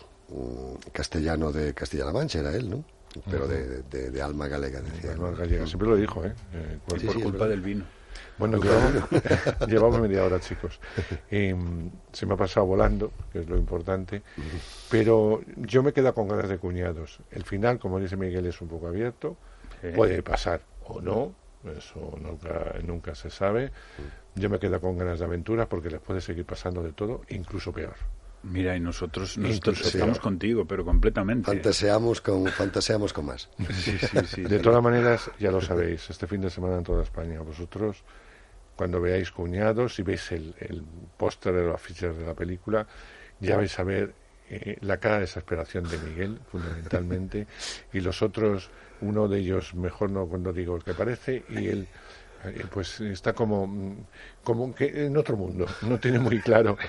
E: um, castellano de Castilla-La Mancha, era él, ¿no? Pero uh-huh. de, de, de alma galega, decía.
B: Alma gallega, siempre lo dijo, ¿eh? eh
Q: por, sí, por sí, culpa del vino.
B: Bueno, llevamos, llevamos media hora, chicos. Eh, se me ha pasado volando, que es lo importante, pero yo me quedo con ganas de cuñados. El final, como dice Miguel, es un poco abierto. Sí. Puede pasar o no, eso nunca, nunca se sabe. Yo me quedo con ganas de aventuras porque les puede seguir pasando de todo, incluso peor.
Q: Mira, y nosotros, nosotros estamos contigo, pero completamente.
E: Fantaseamos con, fantaseamos con más.
B: Sí, sí, sí. De todas maneras, ya lo sabéis, este fin de semana en toda España, vosotros, cuando veáis Cuñados y veis el, el póster de los afiches de la película, ya vais a ver eh, la cara de desesperación de Miguel, fundamentalmente, y los otros, uno de ellos, mejor no cuando digo el que parece, y él... pues está como como que en otro mundo, no tiene muy claro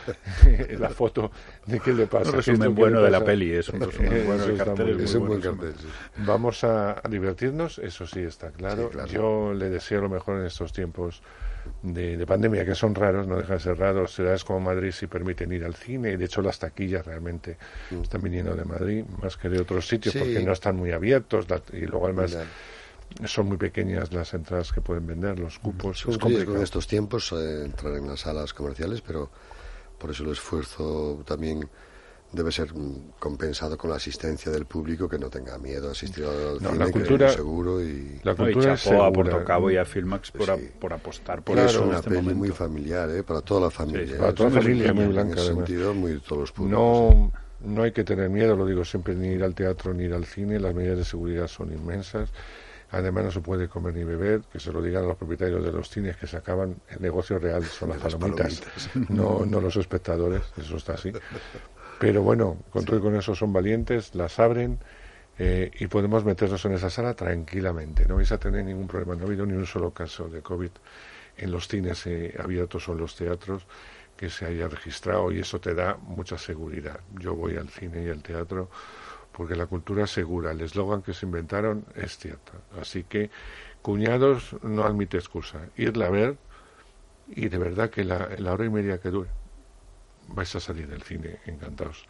B: la foto de qué le pasa.
Q: Un resumen bueno de la peli, es un resumen bueno del cartel, es un buen cartel. Sí.
B: Vamos a, a divertirnos, eso sí está claro. Sí, claro. Yo le deseo lo mejor en estos tiempos de, de pandemia, que son raros, no dejan de ser raros. Ciudades como Madrid sí permiten ir al cine, y de hecho las taquillas realmente mm. están viniendo de Madrid más que de otros sitios, sí. porque no están muy abiertos, y luego además... Mira. Son muy pequeñas las entradas que pueden vender, los cupos.
E: Es complicado en estos tiempos eh, entrar en las salas comerciales, pero por eso el esfuerzo también debe ser compensado con la asistencia del público, que no tenga miedo a asistir al
B: no,
E: cine,
B: la cultura,
E: que es seguro. Y,
B: la cultura
Q: no, y
B: es segura.
Q: A Portocabo y a Filmax por, sí. a, por apostar por
E: claro,
Q: eso.
E: Es una
Q: este
E: peli
Q: momento.
E: muy familiar, ¿eh? Para toda la familia.
B: Sí, para toda la familia, muy blanca.
E: En ese
B: además.
E: sentido, muy todos los públicos.
B: No, no hay que tener miedo, lo digo siempre, ni ir al teatro ni ir al cine. Las medidas de seguridad son inmensas. Además no se puede comer ni beber, que se lo digan a los propietarios de los cines, que se acaban, el negocio real son las, las palomitas, palomitas. No, no los espectadores, eso está así. Pero bueno, con todo y con eso son valientes, las abren eh, y podemos meternos en esa sala tranquilamente. No vais a tener ningún problema, no ha habido ni un solo caso de COVID en los cines eh, abiertos o en los teatros que se haya registrado, y eso te da mucha seguridad. Yo voy al cine y al teatro porque la cultura es segura, el eslogan que se inventaron es cierto. Así que, Cuñados no admite excusa. Irla a ver, y de verdad que la, la hora y media que dure, vais a salir del cine encantados.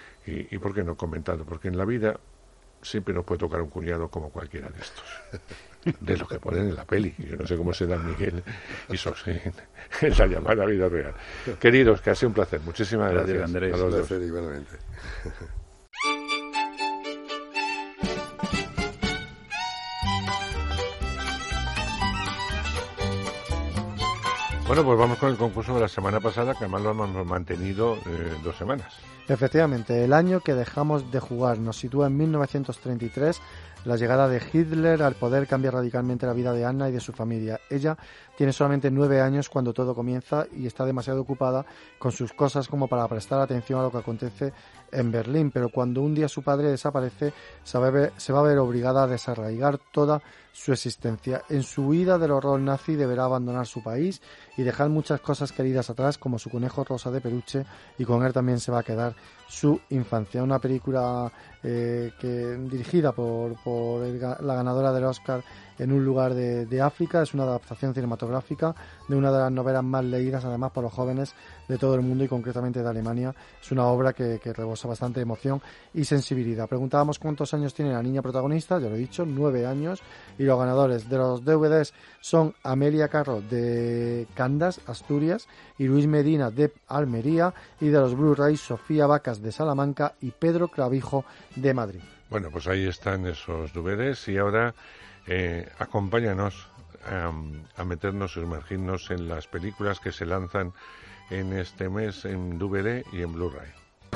B: Y, y ¿por qué no comentando? Porque en la vida siempre nos puede tocar un cuñado como cualquiera de estos. De lo que ponen en la peli. Yo no sé cómo se da Miguel y José en la llamada vida real. Queridos, que ha sido un placer. Muchísimas gracias, gracias
Q: Andrés.
E: A los un placer, igualmente.
B: Bueno, pues vamos con el concurso de la semana pasada, que además lo hemos mantenido eh, dos semanas.
C: Efectivamente, el año que dejamos de jugar nos sitúa en mil novecientos treinta y tres. La llegada de Hitler al poder cambia radicalmente la vida de Anna y de su familia. Ella tiene solamente nueve años cuando todo comienza y está demasiado ocupada con sus cosas como para prestar atención a lo que acontece en Berlín. Pero cuando un día su padre desaparece, se va a ver, se va a ver obligada a desarraigar toda su existencia. En su huida del horror nazi deberá abandonar su país y dejar muchas cosas queridas atrás, como su conejo rosa de peluche, y con él también se va a quedar su infancia. Una película eh, que dirigida por, por el, la ganadora del Oscar en un lugar de, de África. Es una adaptación cinematográfica de una de las novelas más leídas además por los jóvenes de todo el mundo y concretamente de Alemania. Es una obra que, que rebosa bastante emoción y sensibilidad. Preguntábamos cuántos años tiene la niña protagonista, ya lo he dicho, nueve años, y los ganadores de los D V Ds son Amelia Carro de Candas, Asturias, y Luis Medina de Almería, y de los Blu-rays Sofía Vacas de Salamanca y Pedro Clavijo de Madrid.
B: Bueno, pues ahí están esos D V Ds, y ahora eh, acompáñanos um, a meternos, sumergirnos en las películas que se lanzan en este mes en D V D y en Blu-ray.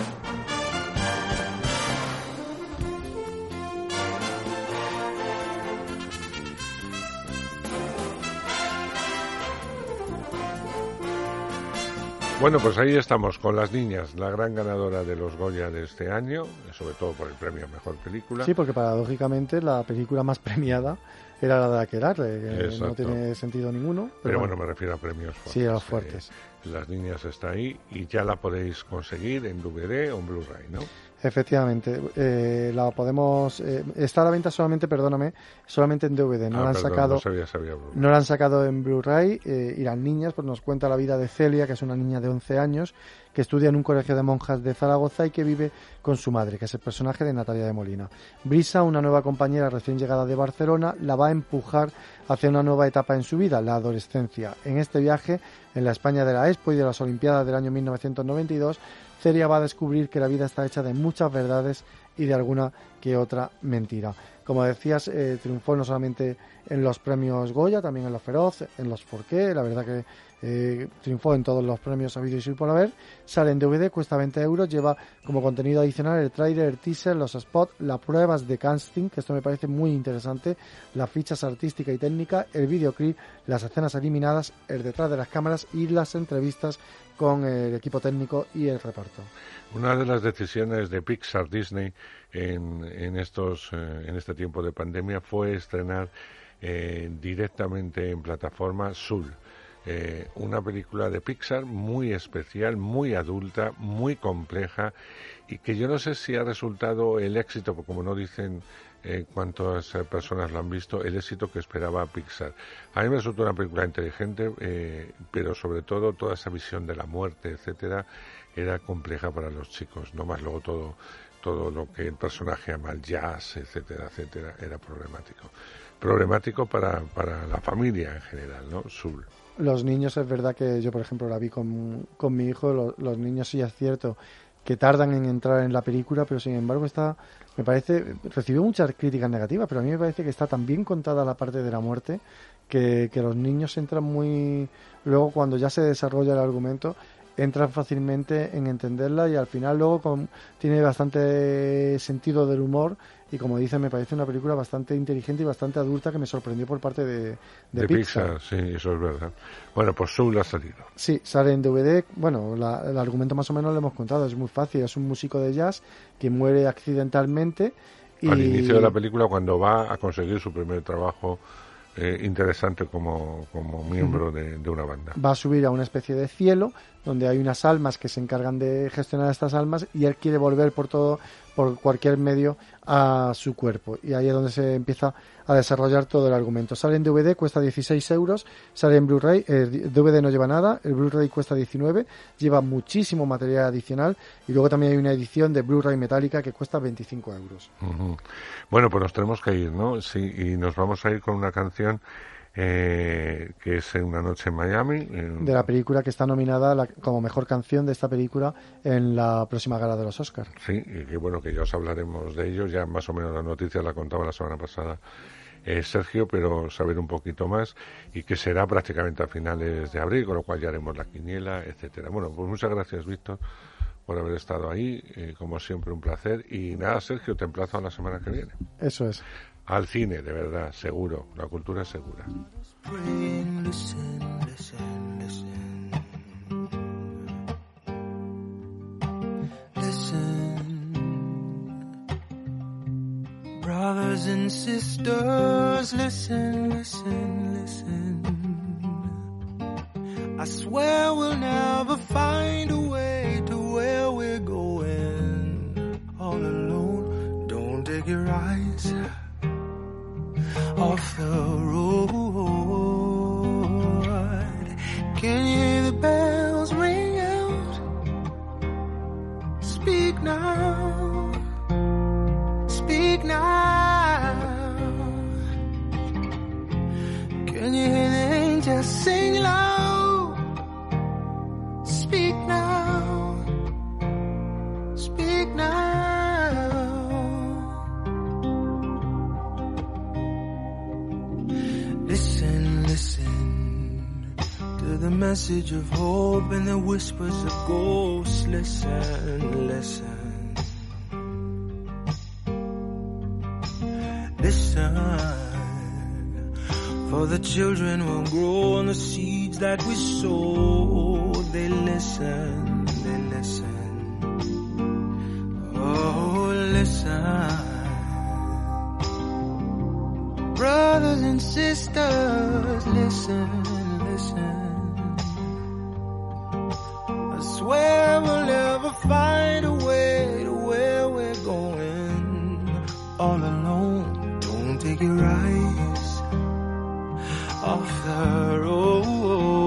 B: Bueno, pues ahí estamos con Las Niñas, la gran ganadora de los Goya de este año, sobre todo por el premio a Mejor Película.
C: Sí, porque paradójicamente la película más premiada era la de Aquelarre, que
B: Exacto.
C: no tiene sentido ninguno. Pero,
B: pero bueno,
C: bueno,
B: me refiero a premios fuertes.
C: Sí, a los fuertes.
B: Eh, Las Niñas está ahí y ya la podéis conseguir en D V D o en Blu-ray, ¿no?
C: Efectivamente, eh, la podemos eh, está a la venta solamente, perdóname, solamente en D V D. No
B: ah,
C: la han
B: perdón,
C: sacado,
B: no sabía, sabía
C: no la han sacado en Blu-ray. Eh, y las niñas, pues nos cuenta la vida de Celia, que es una niña de once años que estudia en un colegio de monjas de Zaragoza y que vive con su madre, que es el personaje de Natalia de Molina. Brisa, una nueva compañera recién llegada de Barcelona, la va a empujar hacia una nueva etapa en su vida, la adolescencia. En este viaje, en la España de la Expo y de las Olimpiadas del año mil novecientos noventa y dos, Celia va a descubrir que la vida está hecha de muchas verdades y de alguna que otra mentira. Como decías, eh, triunfó no solamente en los premios Goya, también en los Feroz, en los Forqué, la verdad que eh, triunfó en todos los premios habidos y por haber. Sale en D V D, cuesta veinte euros, lleva como contenido adicional el tráiler, el teaser, los spots, las pruebas de casting, que esto me parece muy interesante, las fichas artística y técnica, el videoclip, las escenas eliminadas, el detrás de las cámaras y las entrevistas con el equipo técnico y el reparto.
B: Una de las decisiones de Pixar Disney en, en estos eh, en este tiempo de pandemia fue estrenar eh, directamente en plataforma Soul, eh, una película de Pixar muy especial, muy adulta, muy compleja y que yo no sé si ha resultado el éxito, porque como no dicen eh, cuántas personas lo han visto, el éxito que esperaba Pixar. A mí me resultó una película inteligente, eh, pero sobre todo toda esa visión de la muerte, etcétera, era compleja para los chicos, no más luego todo todo lo que el personaje ama, el jazz, etcétera, etcétera, era problemático. Problemático para, para la familia en general, ¿no? Soul.
C: Los niños, es verdad que yo, por ejemplo, la vi con, con mi hijo, los, los niños sí es cierto que tardan en entrar en la película, pero sin embargo está, me parece, recibió muchas críticas negativas, pero a mí me parece que está tan bien contada la parte de la muerte que, que los niños entran muy, luego cuando ya se desarrolla el argumento, entran fácilmente en entenderla y al final luego con, tiene bastante sentido del humor y como dice me parece una película bastante inteligente y bastante adulta que me sorprendió por parte de, de,
B: de
C: Pixar.
B: Pixar. Sí, eso es verdad. Bueno, pues Soul ha salido.
C: Sí, sale en D V D. Bueno, la, el argumento más o menos lo hemos contado, es muy fácil. Es un músico de jazz que muere accidentalmente. Y...
B: Al inicio de la película, cuando va a conseguir su primer trabajo eh, interesante como, como miembro uh-huh. de, de una banda.
C: Va a subir a una especie de cielo donde hay unas almas que se encargan de gestionar estas almas y él quiere volver por todo, por cualquier medio a su cuerpo. Y ahí es donde se empieza a desarrollar todo el argumento. Sale en D V D, cuesta dieciséis euros, sale en Blu-ray, el D V D no lleva nada, el Blu-ray cuesta diecinueve, lleva muchísimo material adicional y luego también hay una edición de Blu-ray metálica que cuesta veinticinco euros.
B: Uh-huh. Bueno, pues nos tenemos que ir, ¿no? Sí, y nos vamos a ir con una canción Eh, que es Una noche en Miami, eh,
C: de la película que está nominada la, como mejor canción de esta película en la próxima gala de los Oscars.
B: Sí, y que bueno, que ya os hablaremos de ello, ya más o menos la noticia la contaba la semana pasada eh, Sergio, pero saber un poquito más y que será prácticamente a finales de abril, con lo cual ya haremos la quiniela, etcétera. Bueno, pues muchas gracias, Víctor, por haber estado ahí, eh, como siempre un placer y nada, Sergio, te emplazo a la semana que viene.
C: Eso es.
B: Al cine, de verdad, seguro. La cultura es segura.
F: Spring, listen, listen, listen. Listen. Brothers and sisters, listen, listen, listen. I swear we'll never find a way to where we're going. All alone, don't take your eyes off the road. Can you hear the bells ring out? Speak now, speak now. Can you hear the angels sing loud? Speak now, speak now. Listen, listen to the message of hope and the whispers of ghosts. Listen, listen. Listen. For the children will grow on the seeds that we sow. They listen, they listen. Oh, listen. Brothers and sisters, listen, listen. I swear we'll never find a way to where we're going. All alone, don't take your eyes off the road.